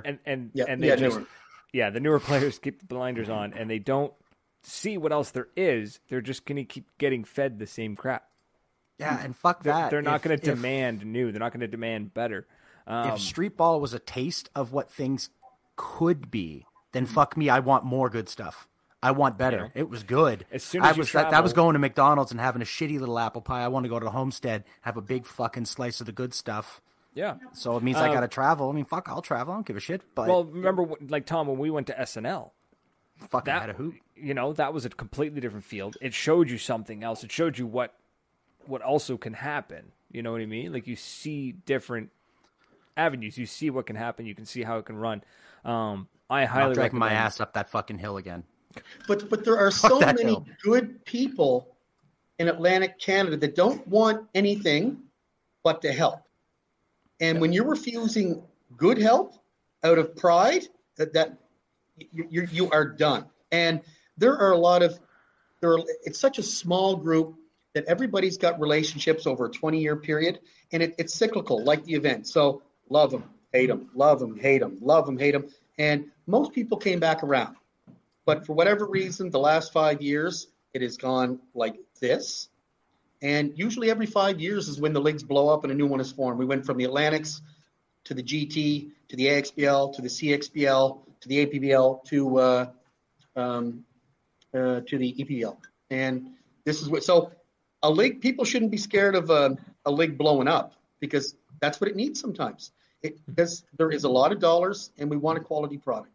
the newer players keep the blinders on, and they don't see what else there is. They're just going to keep getting fed the same crap. Yeah, and fuck that. They're not going to demand new. They're not going to demand better. If street ball was a taste of what things could be, then fuck me. I want more good stuff. I want better. It was good. As soon as I was going to McDonald's and having a shitty little apple pie. I want to go to Homestead, have a big fucking slice of the good stuff. Yeah. So it means I got to travel. I mean, fuck, I'll travel. I don't give a shit. But well, remember, like Tom, when we went to SNL, fucking had a hoot. That was a completely different field. It showed you something else. It showed you what also can happen. You know what I mean? Like you see different avenues. You see what can happen. You can see how it can run. I highly recommend my recommend ass up that fucking hill again. But there are so many good people in Atlantic Canada that don't want anything but to help. And when you're refusing good help out of pride, that you are done. And there are it's such a small group that everybody's got relationships over a 20-year period, and it's cyclical, like the event. So love them, hate them, love them, hate them, love them, hate them. And most people came back around. But for whatever reason, the last 5 years, it has gone like this. And usually every 5 years is when the leagues blow up and a new one is formed. We went from the Atlantics to the GT to the AXBL to the CXBL to the APBL to the EPBL. And this is what, so a league, people shouldn't be scared of a league blowing up, because that's what it needs sometimes. Because there is a lot of dollars and we want a quality product.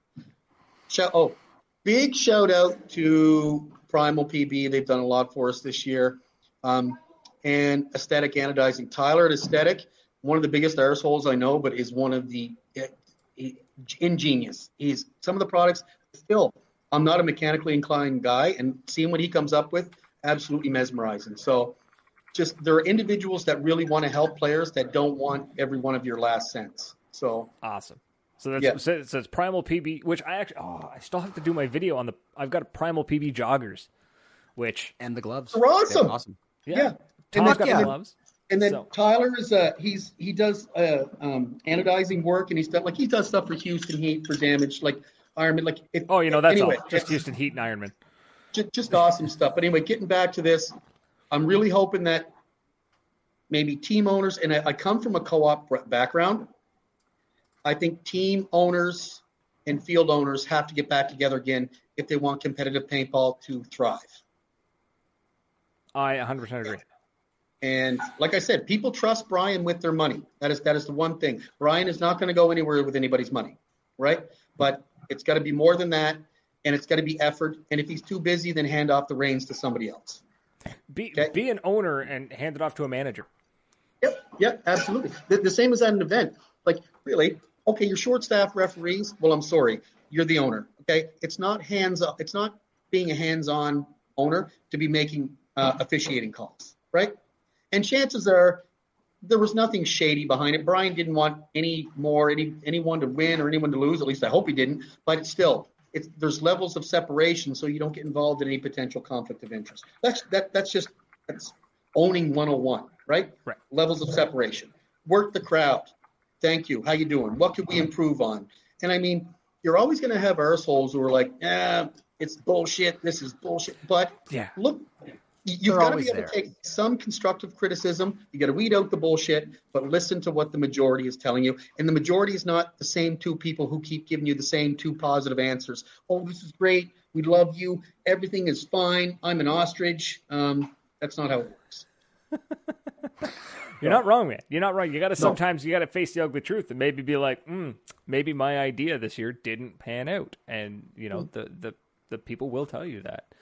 Big shout out to Primal PB. They've done a lot for us this year. And Aesthetic Anodizing. Tyler at Aesthetic, one of the biggest arseholes I know, but is one of the ingenious. He's some of the products still. I'm not a mechanically inclined guy, and seeing what he comes up with, absolutely mesmerizing. So just there are individuals that really want to help players that don't want every one of your last cents. So awesome. So that's so it's Primal PB, which I still have to do my video on I've got Primal PB joggers, and the gloves. They're awesome. They're awesome. Yeah. Tom's got the gloves. And then Tyler is he does anodizing work, and he does stuff for Houston Heat for damage, like Ironman. That's anyway, all. Just Houston Heat and Ironman. Just awesome stuff. But anyway, getting back to this, I'm really hoping that maybe team owners, and I come from a co-op background. I think team owners and field owners have to get back together again if they want competitive paintball to thrive. I 100% agree. And like I said, people trust Brian with their money. That is the one thing. Brian is not going to go anywhere with anybody's money, right? But it's got to be more than that, and it's got to be effort. And if he's too busy, then hand off the reins to somebody else. Be an owner and hand it off to a manager. Yep, absolutely. The same as at an event. Like, really, okay, you're short-staffed referees. Well, I'm sorry, you're the owner. Okay, it's not hands-up. It's not being a hands-on owner to be making officiating calls, right? And chances are there was nothing shady behind it. Brian didn't want anyone to win or anyone to lose. At least I hope he didn't. But there's levels of separation, so you don't get involved in any potential conflict of interest. That's owning 101, right? Right. Levels of separation. Work the crowd. Thank you. How you doing? What could we improve on? And I mean, you're always going to have arseholes who are like, it's bullshit. This is bullshit. But look, you've got to be able to take some constructive criticism. You got to weed out the bullshit, but listen to what the majority is telling you. And the majority is not the same two people who keep giving you the same two positive answers. Oh, this is great. We love you. Everything is fine. I'm an ostrich. That's not how it works. You're not wrong, man. You're not wrong. Sometimes you got to face the ugly truth and maybe be like, maybe my idea this year didn't pan out. And, the people will tell you that.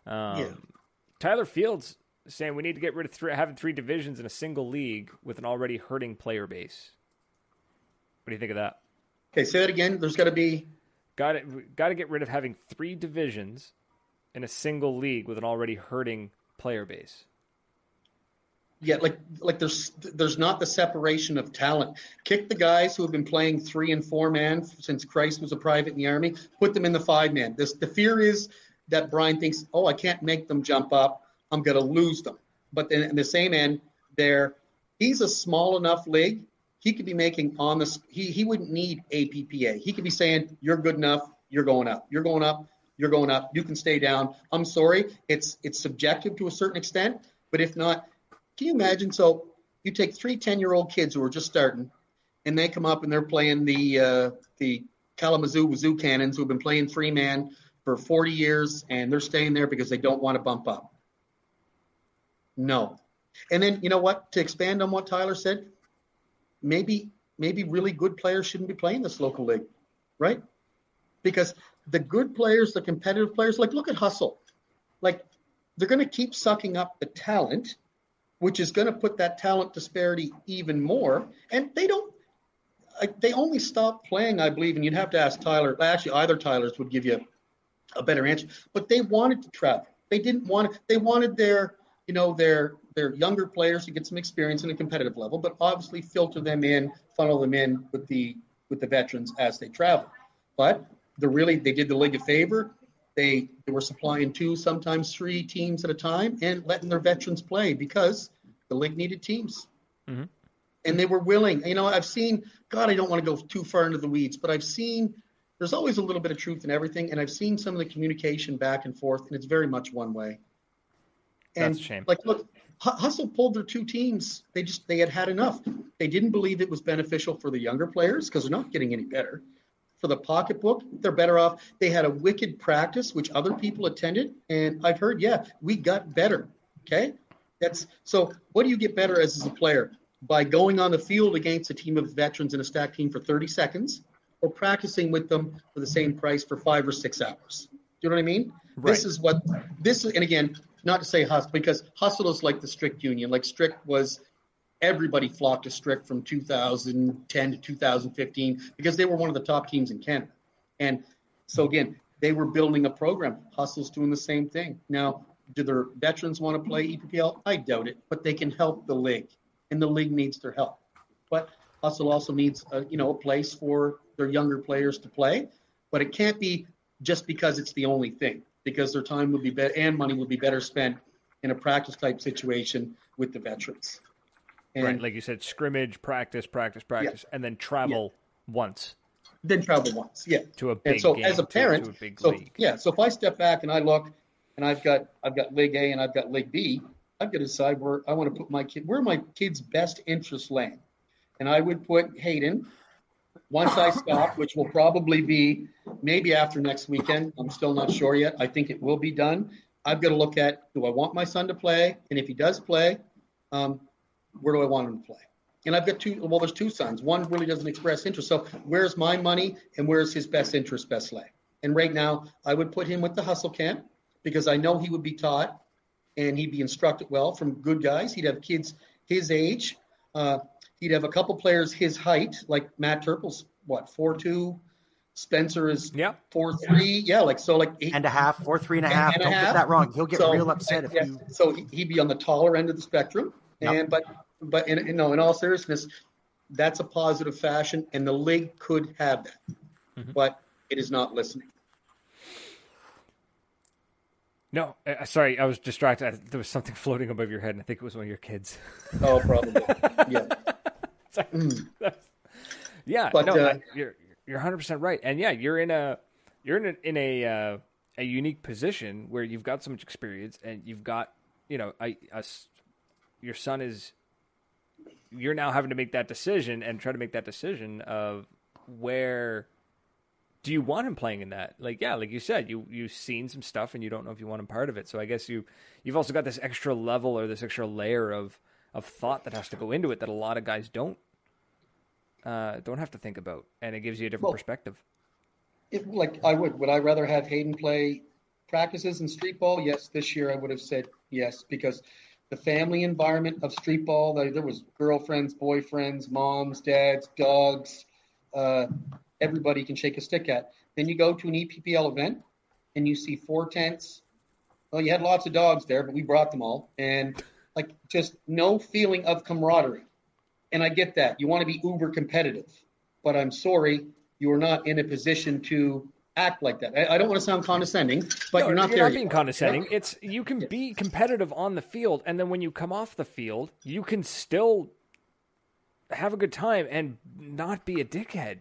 Tyler Fields saying we need to get rid of having three divisions in a single league with an already hurting player base. What do you think of that? Okay, say that again. There's got to be... Got to get rid of having three divisions in a single league with an already hurting player base. Yeah, like there's not the separation of talent. Kick the guys who have been playing 3 and 4 man since Christ was a private in the Army. Put them in the 5 man. The fear is that Brian thinks, I can't make them jump up. I'm going to lose them. But then in the same end, he's a small enough league. He could be making he wouldn't need APPA. He could be saying, you're good enough. You're going up. You're going up. You're going up. You can stay down. I'm sorry. It's subjective to a certain extent. But if not, can you imagine? So you take 3 10-year-old kids who are just starting, and they come up and they're playing the Kalamazoo Wazoo Cannons who have been playing 3-man for 40 years, and they're staying there because they don't want to bump up. No. And then, you know what? To expand on what Tyler said, maybe really good players shouldn't be playing this local league, right? Because the good players, the competitive players, look at Hustle. They're going to keep sucking up the talent, which is going to put that talent disparity even more. And they only stopped playing, I believe, and you'd have to ask Tyler. Actually, either Tyler's would give you a better answer. But they wanted to travel. They didn't want to. They wanted their younger players to get some experience in a competitive level, but obviously funnel them in with the veterans as they travel. But they did the league a favor. They were supplying 2, sometimes 3 teams at a time and letting their veterans play because the league needed teams. Mm-hmm. And they were willing. I've seen, God, I don't want to go too far into the weeds, but I've seen there's always a little bit of truth in everything. And I've seen some of the communication back and forth, and it's very much one way. And That's a shame. like, look, Hustle pulled their two teams. They had enough. They didn't believe it was beneficial for the younger players because they're not getting any better. For the pocketbook, they're better off. They had a wicked practice, which other people attended, and I've heard, we got better. Okay, so. What do you get better as a player? By going on the field against a team of veterans in a stack team for 30 seconds, or practicing with them for the same price for 5 or 6 hours. Do you know what I mean? Right. And again, not to say Hustle, because Hustle is like the Strict Union. Like Strict was, everybody flocked to Strict from 2010 to 2015 because they were one of the top teams in Canada. And so again, they were building a program. Hustle's doing the same thing. Now, do their veterans want to play EPPL? I doubt it, but they can help the league, and the league needs their help. But Hustle also needs a place for their younger players to play, but it can't be just because it's the only thing, because their time would be better and money would be better spent in a practice type situation with the veterans. And right, like you said, scrimmage, practice, and then travel once. Then travel once, to a big and so game, as a parent, to a big so league. So if I step back and I look, and I've got League A and I've got League B, I've got to decide where I want to put my kid, where my kid's best interest laying. And I would put Hayden, once I stop, which will probably be maybe after next weekend. I'm still not sure yet. I think it will be done. I've got to look at, do I want my son to play? And if he does play, where do I want him to play? And I've got there's two sons. One really doesn't express interest. So where's my money and where's his best interest, best lay? And right now, I would put him with the Hustle Camp because I know he would be taught and he'd be instructed well from good guys. He'd have kids his age. He'd have a couple players his height, like Matt Turple's, 4'2". Spencer is 4'3". Yeah, like 8.5, 4'3.5. Don't get that wrong. He'll get real upset if you. So he'd be on the taller end of the spectrum. And but in all seriousness, that's a positive fashion, and the league could have that, but it is not listening. No, sorry, I was distracted. There was something floating above your head, and I think it was one of your kids. Oh, probably. Yeah. Yeah, but you're 100% right, and you're in a unique position where you've got so much experience, and you've got your son is. You're now having to make that decision and try to make that decision of where do you want him playing in that? Like you said, you've seen some stuff and you don't know if you want him part of it. So I guess you've also got this extra level or this extra layer of thought that has to go into it that a lot of guys don't have to think about, and it gives you a different perspective. Would I rather have Hayden play practices in street ball? Yes, this year I would have said yes, because the family environment of street ball, there was girlfriends, boyfriends, moms, dads, dogs, everybody you can shake a stick at. Then you go to an EPPL event and you see 4 tents. Well, you had lots of dogs there, but we brought them all. And just no feeling of camaraderie. And I get that. You want to be uber competitive. But I'm sorry, you are not in a position to act like that. I don't want to sound condescending, but you're not there. You're not being condescending. It's you can be competitive on the field, and then when you come off the field, you can still have a good time and not be a dickhead.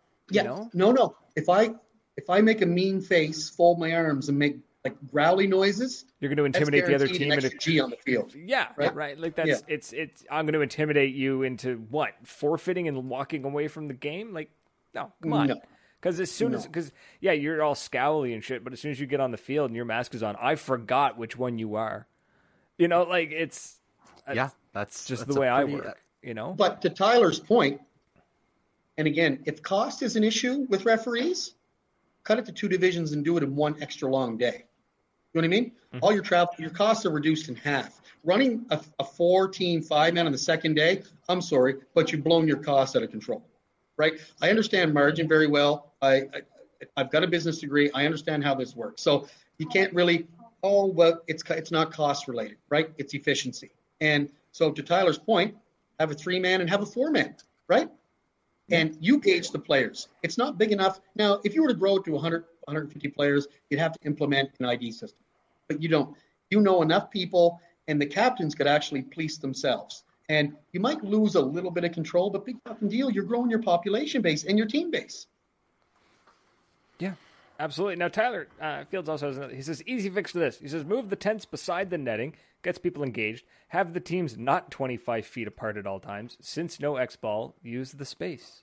No. If I make a mean face, fold my arms, and make growly noises, you're going to intimidate the other team an extra G on the field. Yeah, right. Like that's it's. I'm going to intimidate you into what? Forfeiting and walking away from the game? Like, no, come on. No. Because you're all scowly and shit, but as soon as you get on the field and your mask is on, I forgot which one you are. That's just the way I work. But to Tyler's point, and again, if cost is an issue with referees, cut it to 2 divisions and do it in 1 extra long day. You know what I mean? Mm-hmm. All your travel, your costs are reduced in half. Running a 4-team 5-man on the second day, I'm sorry, but you've blown your costs out of control. Right? I understand margin very well. I've got a business degree. I understand how this works. So you can't really, it's not cost related, right? It's efficiency. And so to Tyler's point, have a 3-man and have a 4-man, right? And you gauge the players. It's not big enough. Now, if you were to grow it to 100, 150 players, you'd have to implement an ID system. But you don't. You know enough people, and the captains could actually police themselves. And you might lose a little bit of control, but big fucking deal, you're growing your population base and your team base. Yeah. Absolutely. Now, Tyler Fields also has another. He says, easy fix to this. He says, move the tents beside the netting, gets people engaged, have the teams not 25 feet apart at all times. Since no X-ball, use the space.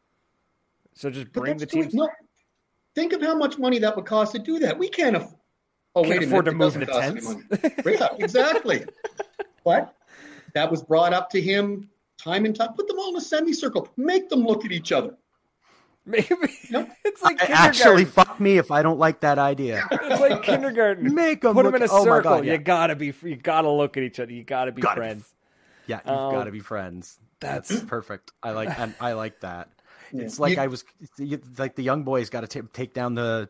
So just bring the teams. No, think of how much money that would cost to do that. We can't afford to move the tents. Yeah, exactly. But that was brought up to him time and time. Put them all in a semicircle. Make them look at each other. Maybe it's like kindergarten. Actually, fuck me if I don't like that idea. It's like kindergarten. Make them put them in a circle. Oh my God, yeah. You gotta look at each other. You gotta be friends. Yeah, you've got to be friends. That's perfect. I like that. Yeah. It's like like the young boys got to take down the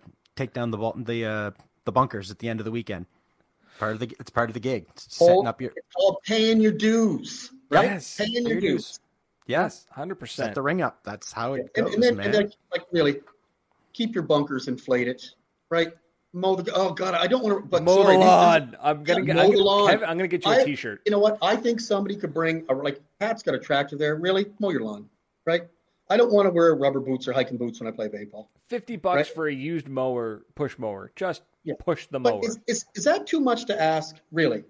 bunkers at the end of the weekend. It's part of the gig. It's setting up your. It's all paying your dues, right? Yes, paying your dues. Yes, 100%. Set the ring up. That's how it goes, and then, man. And then, like, really, keep your bunkers inflated, right? Oh God, I don't want to. But mow the lawn. I'm gonna get you a T-shirt. You know what? I think somebody could bring like Pat's got a tractor there. Really, mow your lawn, right? I don't want to wear rubber boots or hiking boots when I play baseball. $50 right? For a used mower, push mower. Just push the mower. Is that too much to ask? Really?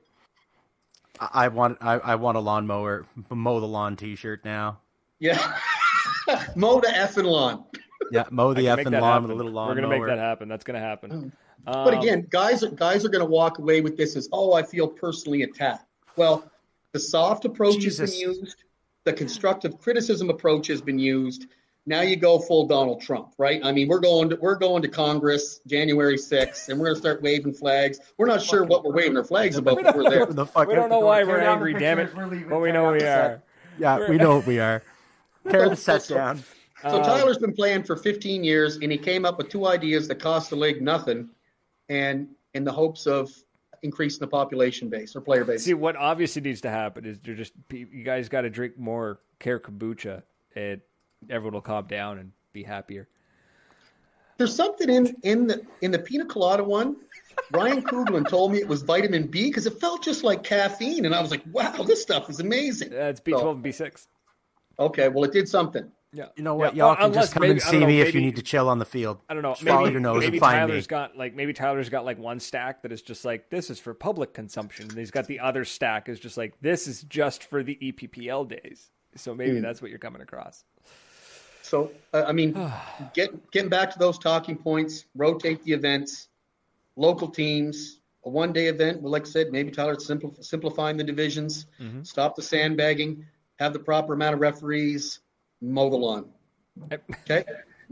I want a lawnmower, mow the lawn T-shirt now. Yeah, mow the effing lawn. Yeah, mow the effing lawn with a little lawnmower. We're gonna make that happen. That's gonna happen. But again, guys are going to walk away with this as, I feel personally attacked. Well, the soft approach has been used. The constructive criticism approach has been used. Now you go full Donald Trump, right? I mean, we're going to Congress January 6th, and we're going to start waving flags. We're not sure what we're waving our flags about, but we're there. We don't know why we're angry, damn it. But we know we are. Yeah, we know what we are. Tear the set down. So Tyler's been playing for 15 years, and he came up with two ideas that cost the league nothing, and in the hopes of increasing the population base or player base. See, what obviously needs to happen is you guys got to drink more Care kombucha, and everyone will calm down and be happier. There's something in the pina colada one. Ryan Kuglin told me it was vitamin B because it felt just like caffeine, and I was like, "Wow, this stuff is amazing." It's B12 and B6. Okay, well, it did something. Yeah, you know what? Y'all can just come and see me if you need to chill on the field. I don't know. Just follow your nose and find me. Maybe Tyler's got like one stack that is just like, this is for public consumption, and he's got the other stack is just like, this is just for the EPPL days. So maybe that's what you're coming across. So I mean, getting back to those talking points, rotate the events, local teams, a one-day event. Well, like I said, maybe Tyler's simplifying the divisions, stop the sandbagging, have the proper amount of referees. Mow the lawn. Okay?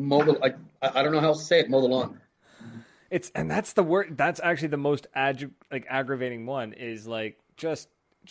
I don't know how else to say it. Mow the lawn. And that's the word. That's actually the most aggravating one is like, just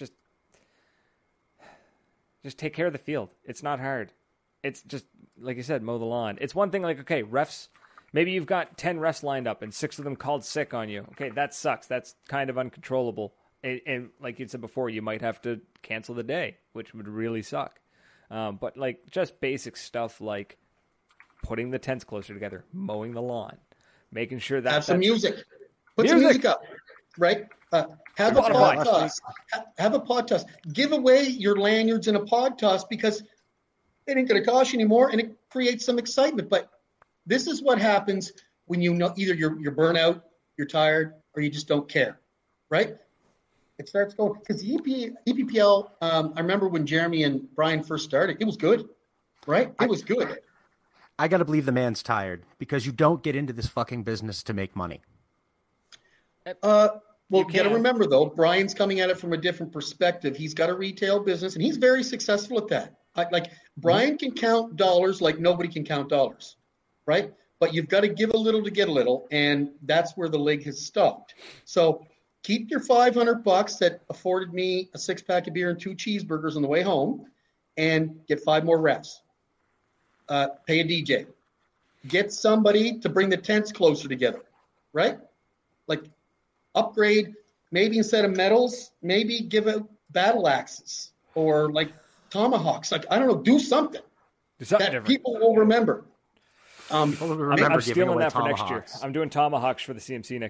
take care of the field. It's not hard. It's just, like you said, mow the lawn. It's one thing like, okay, refs, maybe you've got 10 refs lined up and 6 of them called sick on you. Okay, that sucks. That's kind of uncontrollable. And like you said before, you might have to cancel the day, which would really suck. But like just basic stuff like putting the tents closer together, mowing the lawn, making sure that have some music. Put some music up, right? Have a pod toss. Have a pod toss. Give away your lanyards in a pod toss because it ain't going to cost you anymore, and it creates some excitement. But this is what happens when you know either you're burnt out, you're tired, or you just don't care, right? It starts going because the EPPL. I remember when Jeremy and Brian first started, it was good, right? It was good. I got to believe the man's tired because you don't get into this fucking business to make money. Well, you got to remember though, Brian's coming at it from a different perspective. He's got a retail business, and he's very successful at that. Brian can count dollars like nobody can count dollars, right? But you've got to give a little to get a little, and that's where the league has stopped. So. Keep your $500 that afforded me a 6-pack of beer and 2 cheeseburgers on the way home and get 5 more refs. Pay a DJ. Get somebody to bring the tents closer together, right? Like upgrade, maybe instead of medals, maybe give out battle axes or like tomahawks. Like, I don't know, do something that different. People will remember. I'm stealing that for next year. I'm doing tomahawks for the CMC next year.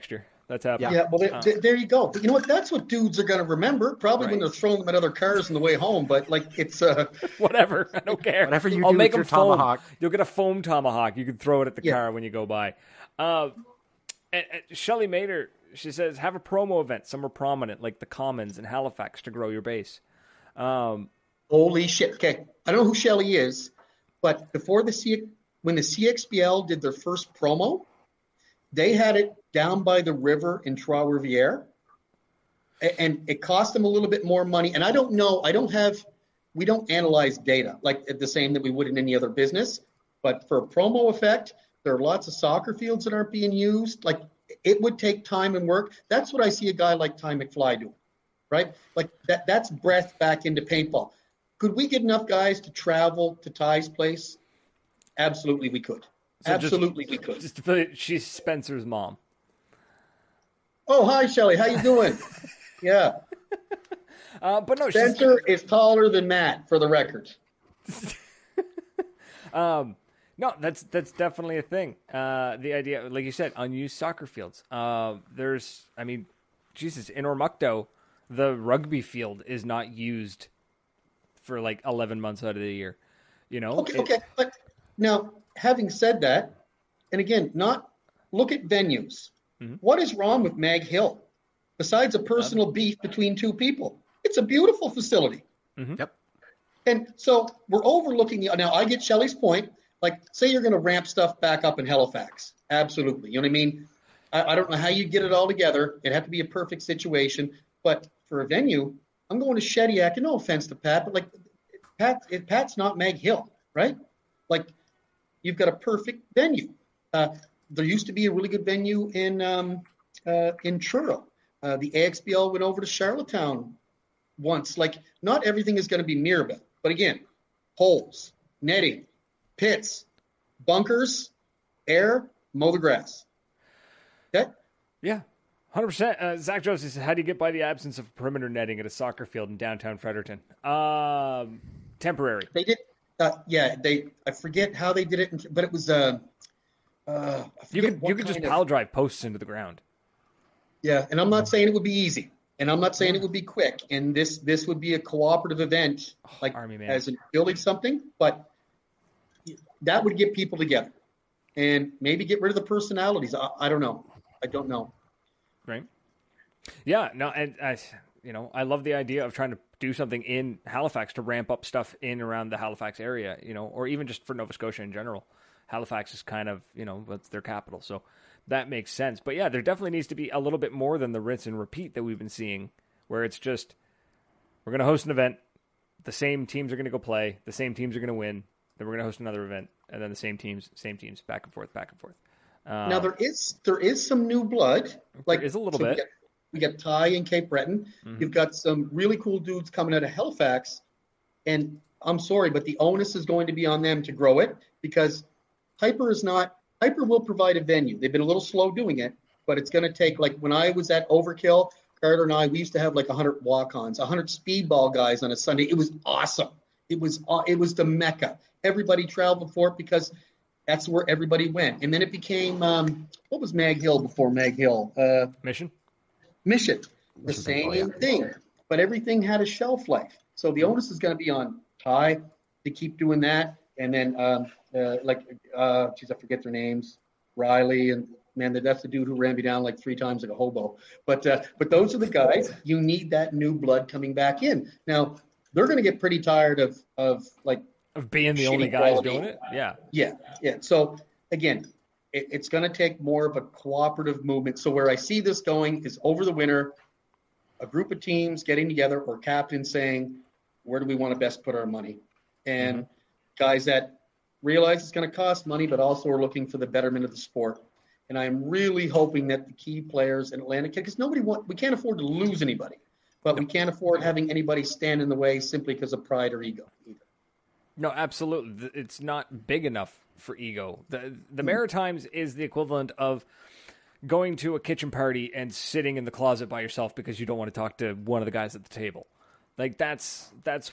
That's happening. Yeah, well, there you go. But you know what? That's what dudes are going to remember, probably when they're throwing them at other cars on the way home. But like, it's whatever. I don't care. Whatever you I'll do make with your them foam. tomahawk. You'll get a foam tomahawk. You can throw it at the car when you go by. And Shelly Mater, she says, have a promo event somewhere prominent, like the Commons in Halifax, to grow your base. Holy shit. Okay, I don't know who Shelly is, but before when the CXBL did their first promo, they had it down by the river in Trois-Rivières, and it cost them a little bit more money. And I don't know, we don't analyze data like the same that we would in any other business. But for a promo effect, there are lots of soccer fields that aren't being used. Like, it would take time and work. That's what I see a guy like Ty McFly doing, right? Like that's breath back into paintball. Could we get enough guys to travel to Ty's place? Absolutely, we could. So absolutely, we could. Just to put it, she's Spencer's mom. Oh, hi, Shelly. How you doing? Yeah. But no, Spencer is taller than Matt, for the record. No, that's definitely a thing. The idea, like you said, unused soccer fields. Jesus, in Ormukto, the rugby field is not used for like 11 months out of the year. You know? Okay. But now, having said that, and again, look at venues. Mm-hmm. What is wrong with Mag Hill? Besides a personal beef between two people. It's a beautiful facility. Mm-hmm. Yep. And so we're overlooking. Now, I get Shelley's point. Like, say you're going to ramp stuff back up in Halifax. Absolutely. You know what I mean? I don't know how you get it all together. It'd have to be a perfect situation. But for a venue, I'm going to Shediac. And no offense to Pat, but like, Pat's not Mag Hill, right? Like, you've got a perfect venue. There used to be a really good venue in Truro. The AXBL went over to Charlottetown once. Like, not everything is going to be Mirabel. But again, holes, netting, pits, bunkers, air, mow the grass. Okay? Yeah, 100%. Zach Jones says, how do you get by the absence of perimeter netting at a soccer field in downtown Fredericton? Temporary. They did. I forget how they did it, but it was. You could just pile drive posts into the ground. Yeah, and I'm not saying it would be easy, and I'm not saying it would be quick, and this would be a cooperative event, like Army man. as in building something, but that would get people together, and maybe get rid of the personalities. I don't know. I don't know. Right. Yeah. No. And I love the idea of trying to do something in Halifax to ramp up stuff in around the Halifax area, or even just for Nova Scotia in general. Halifax is kind of, that's their capital. So that makes sense. But yeah, there definitely needs to be a little bit more than the rinse and repeat that we've been seeing, where it's just, we're going to host an event. The same teams are going to go play. The same teams are going to win. Then we're going to host another event. And then the same teams, back and forth. Now there is some new blood. Like, there is a little bit. We got Ty in Cape Breton. Mm-hmm. You've got some really cool dudes coming out of Halifax. And I'm sorry, but the onus is going to be on them to grow it, because Hyper will provide a venue. They've been a little slow doing it, but it's going to take, like when I was at Overkill, Carter and I, we used to have like 100 walk-ons, 100 speedball guys on a Sunday. It was awesome. It was the Mecca. Everybody traveled for it because that's where everybody went. And then it became, what was Mag Hill before Mag Hill? Mission. The same thing. But everything had a shelf life. So the onus is going to be on Ty to keep doing that. And then, I forget their names. Riley, and man, that's the dude who ran me down like 3 times like a hobo. But those are the guys. You need that new blood coming back in. Now, they're going to get pretty tired of being the only guys doing it. Yeah. So again, it's going to take more of a cooperative movement. So where I see this going is over the winter, a group of teams getting together, or captains saying, where do we want to best put our money? And guys that realize it's going to cost money, but also are looking for the betterment of the sport. And I'm really hoping that the key players in Atlantic, because we can't afford to lose anybody, but we can't afford having anybody stand in the way simply because of pride or ego either. No, absolutely. It's not big enough for ego. The Maritimes is the equivalent of going to a kitchen party and sitting in the closet by yourself because you don't want to talk to one of the guys at the table. Like that's what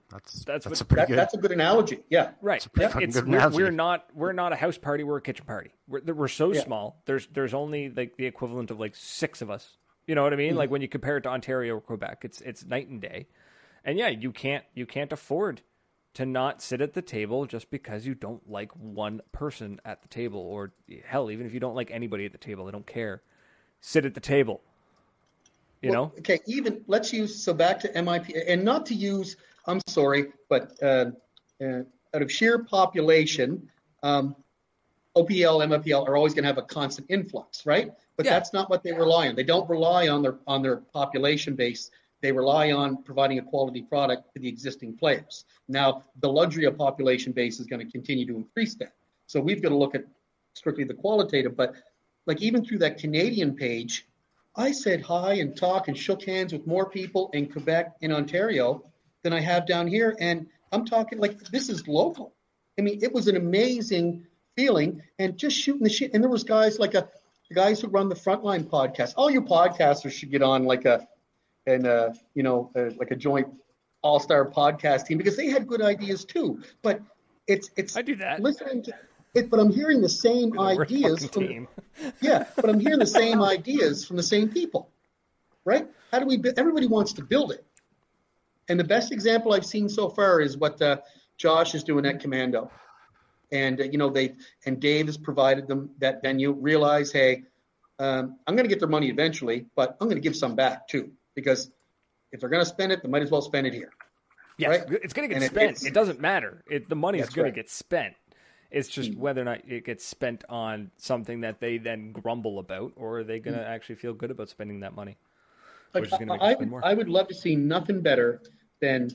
That's a pretty good. That's a good analogy. Yeah. Right. We're not a house party. We're a kitchen party. We're so small. There's only like the equivalent of like 6 of us. You know what I mean? Mm-hmm. Like when you compare it to Ontario or Quebec, it's night and day. And yeah, you can't afford to not sit at the table just because you don't like one person at the table, or hell, even if you don't like anybody at the table, I don't care. Sit at the table. You know? Okay. Even let's use back to MIP, and not to use. I'm sorry, but out of sheer population, OPL, MIPL are always going to have a constant influx, right? But that's not what they rely on. They don't rely on their population base. They rely on providing a quality product to the existing players. Now, the luxury of population base is going to continue to increase that. So we've got to look at strictly the qualitative. But like even through that Canadian page, I said hi and talk and shook hands with more people in Quebec and Ontario than I have down here. And I'm talking like this is local. I mean, it was an amazing feeling and just shooting the shit. And there was guys like the guys who run the Frontline podcast. All you podcasters should get on like a joint all-star podcast team because they had good ideas too. But it's I do that. Listening to it, but I'm hearing the same ideas from but I'm hearing the same ideas from the same people. Right? How do we everybody wants to build it. And the best example I've seen so far is what Josh is doing at Commando. And Dave has provided them that venue. Realize, hey, I'm going to get their money eventually, but I'm going to give some back too, because if they're going to spend it, they might as well spend it here. Yes, right? It's going to get spent. It doesn't matter. The money is going to get spent. It's just whether or not it gets spent on something that they then grumble about, or are they going to actually feel good about spending that money? Like, I would love to see nothing better than,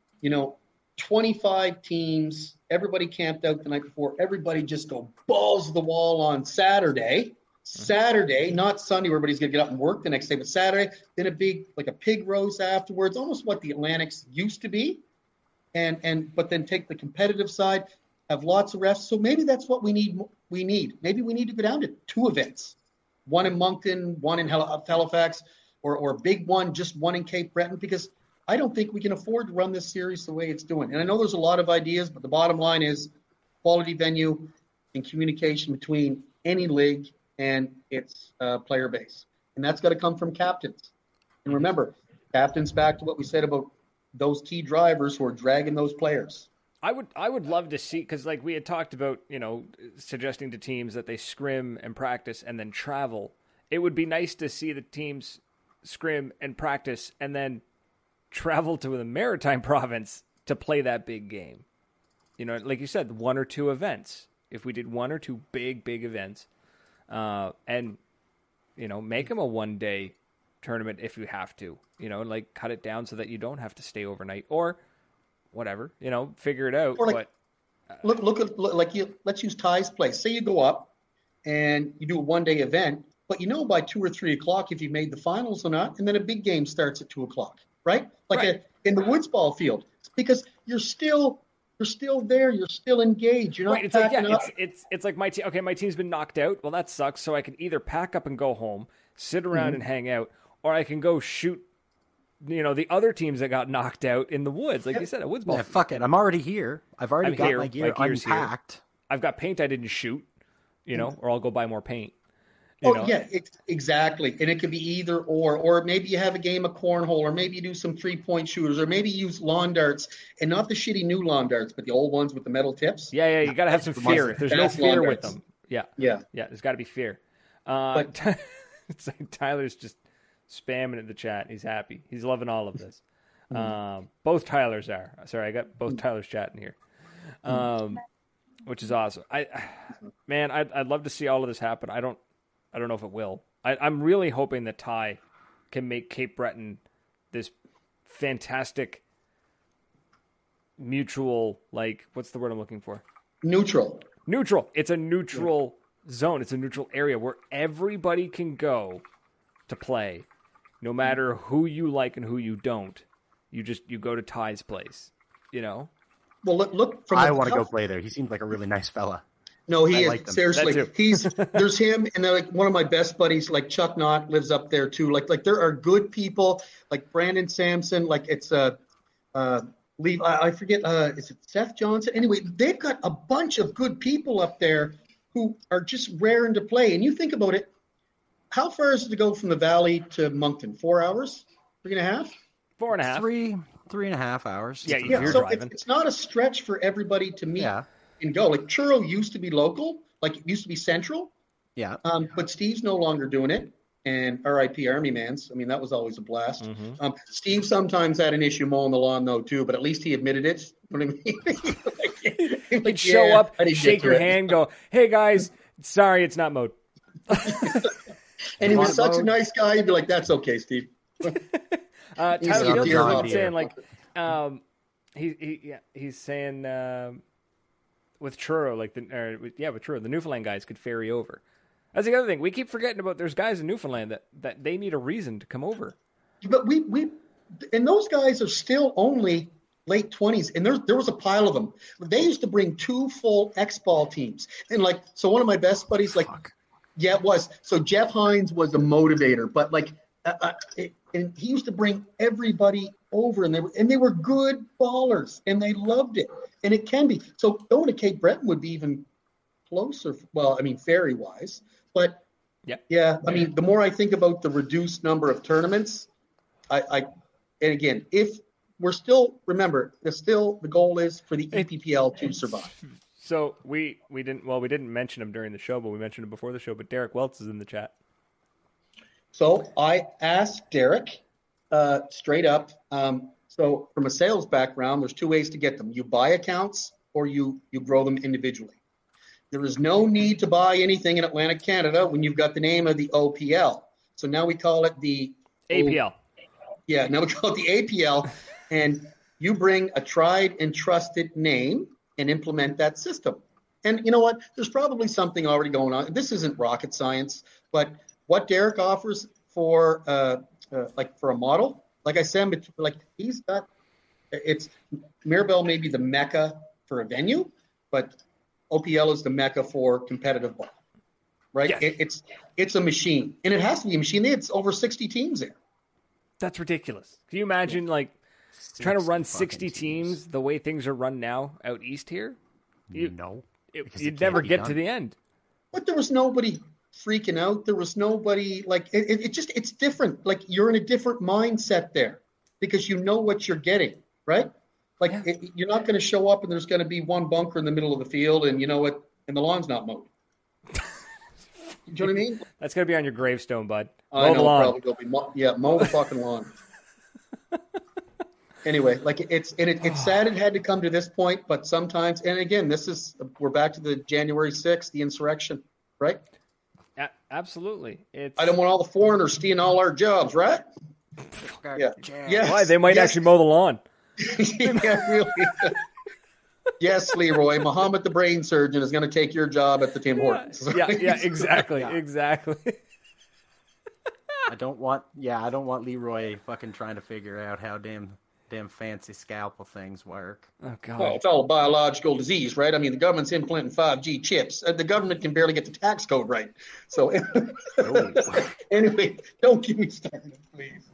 25 teams, everybody camped out the night before, everybody just go balls to the wall on Saturday, not Sunday where everybody's going to get up and work the next day, but Saturday, then a pig roast afterwards, almost what the Atlantics used to be, but then take the competitive side, have lots of refs. So maybe that's what we need. Maybe we need to go down to 2 events, one in Moncton, one in Halifax, or a big one, just one in Cape Breton, because I don't think we can afford to run this series the way it's doing. And I know there's a lot of ideas, but the bottom line is quality venue and communication between any league and its player base. And that's got to come from captains. And remember, captains, back to what we said about those key drivers who are dragging those players. I would love to see, because like we had talked about, suggesting to teams that they scrim and practice and then travel. It would be nice to see the teams scrim and practice and then travel to the Maritime province to play that big game. Like you said, 1 or 2 events. If we did 1 or 2 big events, and make them a 1-day tournament if you have to, like cut it down so that you don't have to stay overnight or whatever, figure it out. Or let's use Ty's place. Say you go up and you do a 1-day event, but by 2 or 3 o'clock if you've made the finals or not, and then a big game starts at 2 o'clock. Right? In the Woods ball field, because you're still there. You're still engaged. You're not packing up. It's like my team. Okay, my team's been knocked out. Well, that sucks. So I can either pack up and go home, sit around and hang out, or I can go shoot, the other tems that got knocked out in the woods. Like you said, a Woods ball. Yeah, fuck it. I'm already here. I've already got my gear unpacked. I've got paint I didn't shoot, or I'll go buy more paint. Exactly. And it could be either or maybe you have a game of cornhole, or maybe you do some 3-point shooters, or maybe you use lawn darts, and not the shitty new lawn darts, but the old ones with the metal tips. Yeah. You got to have some fear. If there's no fear with them. Yeah. There's got to be fear. It's like Tyler's just spamming in the chat. He's happy. He's loving all of this. Both Tylers are. Sorry, I got both Tylers chatting here. Which is awesome. I'd love to see all of this happen. I don't know if it will. I'm really hoping that Ty can make Cape Breton this fantastic mutual, like, what's the word I'm looking for? Neutral. It's a neutral zone. It's a neutral area where everybody can go to play, no matter who you like and who you don't. You go to Ty's place, Well, look from. I want to go play there. He seems like a really nice fella. No, he is. Seriously. There's him, and then like one of my best buddies, like Chuck Knott, lives up there too. Like there are good people, like Brandon Sampson, like it's leave. I forget. Is it Seth Johnson? Anyway, they've got a bunch of good people up there who are just raring to play. And you think about it, how far is it to go from the Valley to Moncton? 4 hours? 3.5? 4.5. 3.5 hours. Yeah, Yeah, you're so driving. it's not a stretch for everybody to meet Yeah. and go. Like Churro used to be local, like it used to be central, Yeah. but Steve's no longer doing it. And R.I.P. Army Mans. I mean, that was always a blast. Steve sometimes had an issue mowing the lawn, though, too, but at least he admitted it. You know what I mean? He'd show yeah, up, I didn't shake get to your it. hand, go, hey, guys, sorry, it's not mowed. And he was such a mode. nice guy. He'd be like, "That's okay, Steve." Tyler He's Fields here, is huh? saying, like, he's saying with Churro, like, with Churro, the Newfoundland guys could ferry over. That's the other thing. We keep forgetting about there's guys in Newfoundland that they need a reason to come over. But and those guys are still only late 20s, and there was a pile of them. They used to bring 2 full X-ball teams, and like, so one of my best buddies, like, yeah, it was. So Jeff Hines was a motivator, but like, and he used to bring everybody over, and they were good ballers, and they loved it, and it can be. So going to Cape Breton would be even closer. Well, I mean, ferry wise, but yeah. I mean, the more I think about the reduced number of tournaments, and again, if we're still, remember, the goal is for the EPPL to survive. So we didn't mention him during the show, but we mentioned him before the show. But Derek Weltz is in the chat. So I asked Derek straight up. So from a sales background, there's 2 ways to get them. You buy accounts or you grow them individually. There is no need to buy anything in Atlantic Canada when you've got the name of the OPL. So now we call it the APL. Yeah, now we call it the APL. And you bring a tried and trusted name and implement that system. And you know what? There's probably something already going on. This isn't rocket science, but what Derek offers for for a model, like I said, like he's got, it's Mirabel may be the mecca for a venue, but OPL is the mecca for competitive ball, right? Yes. It's a machine, and it has to be a machine. It's over 60 teams there. That's ridiculous. Can you imagine trying to run 60 teams the way things are run now out east here? You'd You'd never get to the end. But there was nobody freaking out. There was nobody it's different. Like you're in a different mindset there because you know what you're getting, right? Like you're not going to show up and there's going to be one bunker in the middle of the field and you know what, and the lawn's not mowed. You know what I mean? That's going to be on your gravestone, bud. I Mow the know, lawn. probably will be. Mow the fucking lawn. Anyway, it's sad it had to come to this point, but sometimes, and again, we're back to the January 6th, the insurrection, right? Absolutely. I don't want all the foreigners stealing all our jobs, right? Yeah. Yes. Why? They might actually mow the lawn. Yeah, really. Yes, Leroy. Mohammed the brain surgeon is going to take your job at the Tim Hortons. Yeah, exactly. Exactly. I don't want Leroy fucking trying to figure out how damn fancy scalpel things work. Oh God. Well, it's all a biological disease, right? I mean, the government's implanting 5G chips. The government can barely get the tax code right. So anyway, don't get me started, please.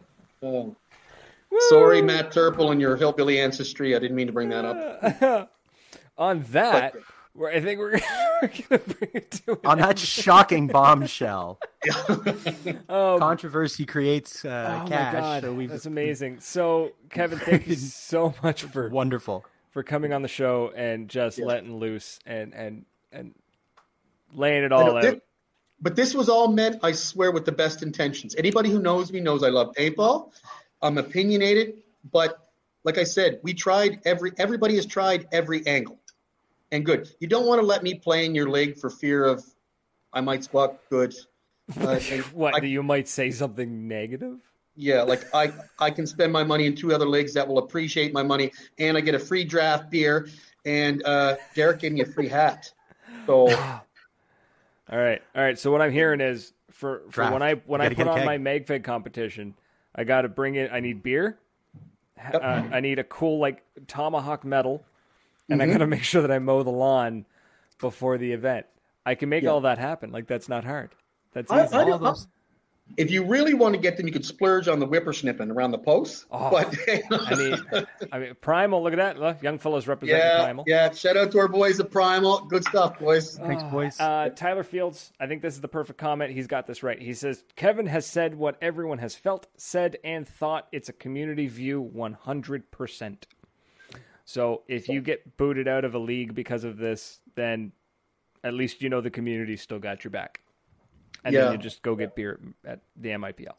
Sorry, Matt Turple and your hillbilly ancestry. I didn't mean to bring that up. On that, I think we're going to bring it to an On that shocking bombshell. Oh, Controversy creates oh cash. my God, So that's amazing. So, Kevin, thank you so much for wonderful coming on the show and just letting loose and laying it all out. But this was all meant, I swear, with the best intentions. Anybody who knows me knows I love paintball. I'm opinionated, but like I said, everybody has tried every angle. And good. You don't want to let me play in your league for fear of I might squat good. You might say something negative? Yeah, like I can spend my money in 2 other leagues that will appreciate my money, and I get a free draft beer, and Derek gave me a free hat. So, all right. So what I'm hearing is for when I put on my MagFed competition, I got to bring in. I need beer. Yep. I need a cool tomahawk medal, and I got to make sure that I mow the lawn before the event. I can make all that happen. That's not hard. That's easy. If you really want to get them, you could splurge on the whippersnipping around the posts. Oh, But I mean, Primal. Look at that. Look, young fellows representing Primal. Yeah. Shout out to our boys at Primal. Good stuff, boys. Thanks, boys. Tyler Fields, I think this is the perfect comment. He's got this right. He says, Kevin has said what everyone has felt, said, and thought. It's a community view 100%. So if you get booted out of a league because of this, then at least you know the community still got your back. And then you just go get beer at the MIPL.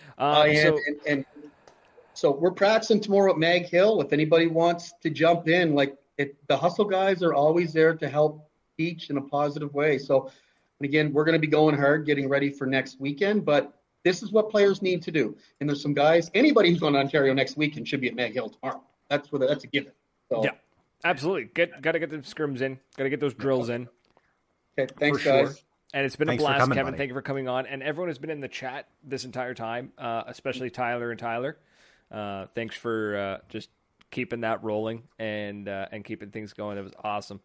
So we're practicing tomorrow at Mag Hill. If anybody wants to jump in, the hustle guys are always there to help teach in a positive way. So, and again, we're going to be going hard, getting ready for next weekend. But this is what players need to do. And there's some guys. Anybody who's going to Ontario next weekend should be at Mag Hill tomorrow. That's a given. So, yeah, absolutely. Got to get the scrims in. Got to get those drills in. Okay, thanks, guys. Sure. And it's been a blast, coming, Kevin. buddy. Thank you for coming on. And everyone has been in the chat this entire time, especially Tyler and Tyler. Thanks for just keeping that rolling and keeping things going. That was awesome.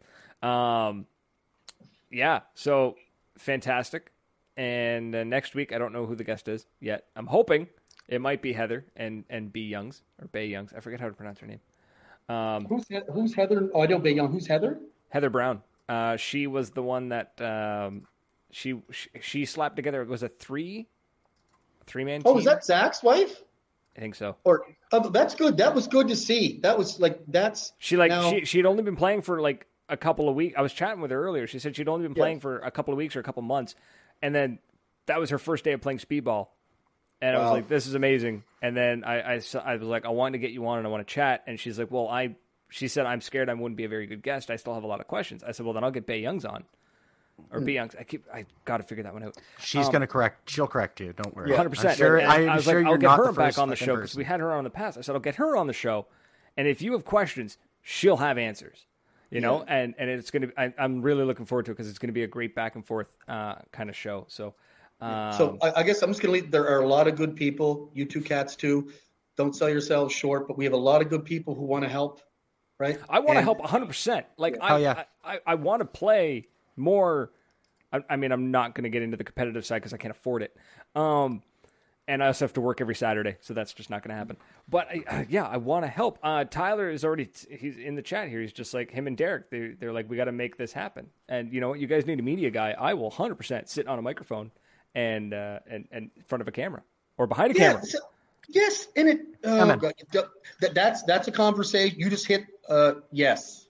So fantastic. And next week, I don't know who the guest is yet. I'm hoping it might be Heather and B. Youngs or Bay Youngs. I forget how to pronounce her name. Who's Heather? Oh, I know Bay Young. Who's Heather? Heather Brown. She was the one that she slapped together. It was a three-man team. Oh, is that Zach's wife? I think so. Or that's good. That was good to see. That was she'd only been playing for like a couple of weeks. I was chatting with her earlier. She said she'd only been playing for a couple of weeks or a couple of months, and then that was her first day of playing speedball. And I was like, "This is amazing." And then I was like, "I want to get you on and I want to chat." And she's like, "Well, she said I'm scared I wouldn't be a very good guest. I still have a lot of questions." I said, "Well, then I'll get Bay Youngs on." Or B Youngs. I got to figure that one out. She's going to correct. She'll correct you. Don't worry. 100%. I'm sure, I was sure like, I'll you're get not her the back first on the show fucking because person. we had her on in the past. I said, I'll get her on the show. And if you have questions, she'll have answers, you know, and it's going to be, I'm really looking forward to it because it's going to be a great back and forth kind of show. So, I guess I'm just going to leave. There are a lot of good people, you two cats too. Don't sell yourselves short, but we have a lot of good people who want to help, right? I want to help 100%. Like, I want to play more. I mean, I'm not going to get into the competitive side because I can't afford it. And I also have to work every Saturday, so that's just not going to happen. But I want to help. Tyler is already he's in the chat here. He's just like him and Derek. They're like, we got to make this happen. And you know what? You guys need a media guy. I will 100% sit on a microphone and in front of a camera or behind a camera. Yes, and it. God, that's a conversation. You just hit. Yes.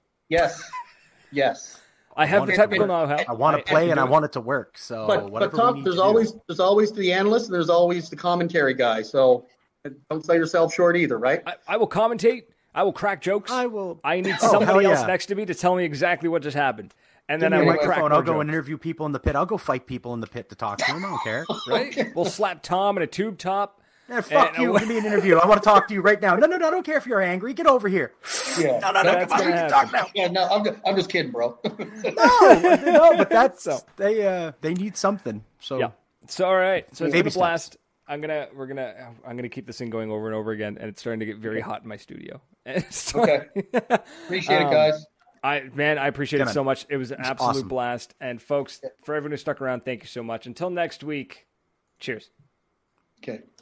I have the technical know-how. I want to play and I want it to work. So, but Tom, there's always the analyst and there's always the commentary guy. So don't sell yourself short either, right? I will commentate. I will crack jokes. I will. I need somebody else next to me to tell me exactly what just happened, and then I will crack more I'll go jokes. and interview people in the pit. I'll go fight people in the pit to talk to them. I don't care. Right? We'll slap Tom in a tube top. Yeah, fuck you. Give me an interview. I want to talk to you right now. No, I don't care if you're angry. Get over here. Yeah. No. We can talk now. Yeah, no, I'm just kidding, bro. No, but that's they need something. So yeah. So all right. So it's been a blast. I'm gonna keep this thing going over and over again, and it's starting to get very hot in my studio. Okay. Appreciate it, guys. I appreciate it so much. It was an absolute awesome. blast. And folks, for everyone who stuck around, thank you so much. Until next week, cheers. Okay.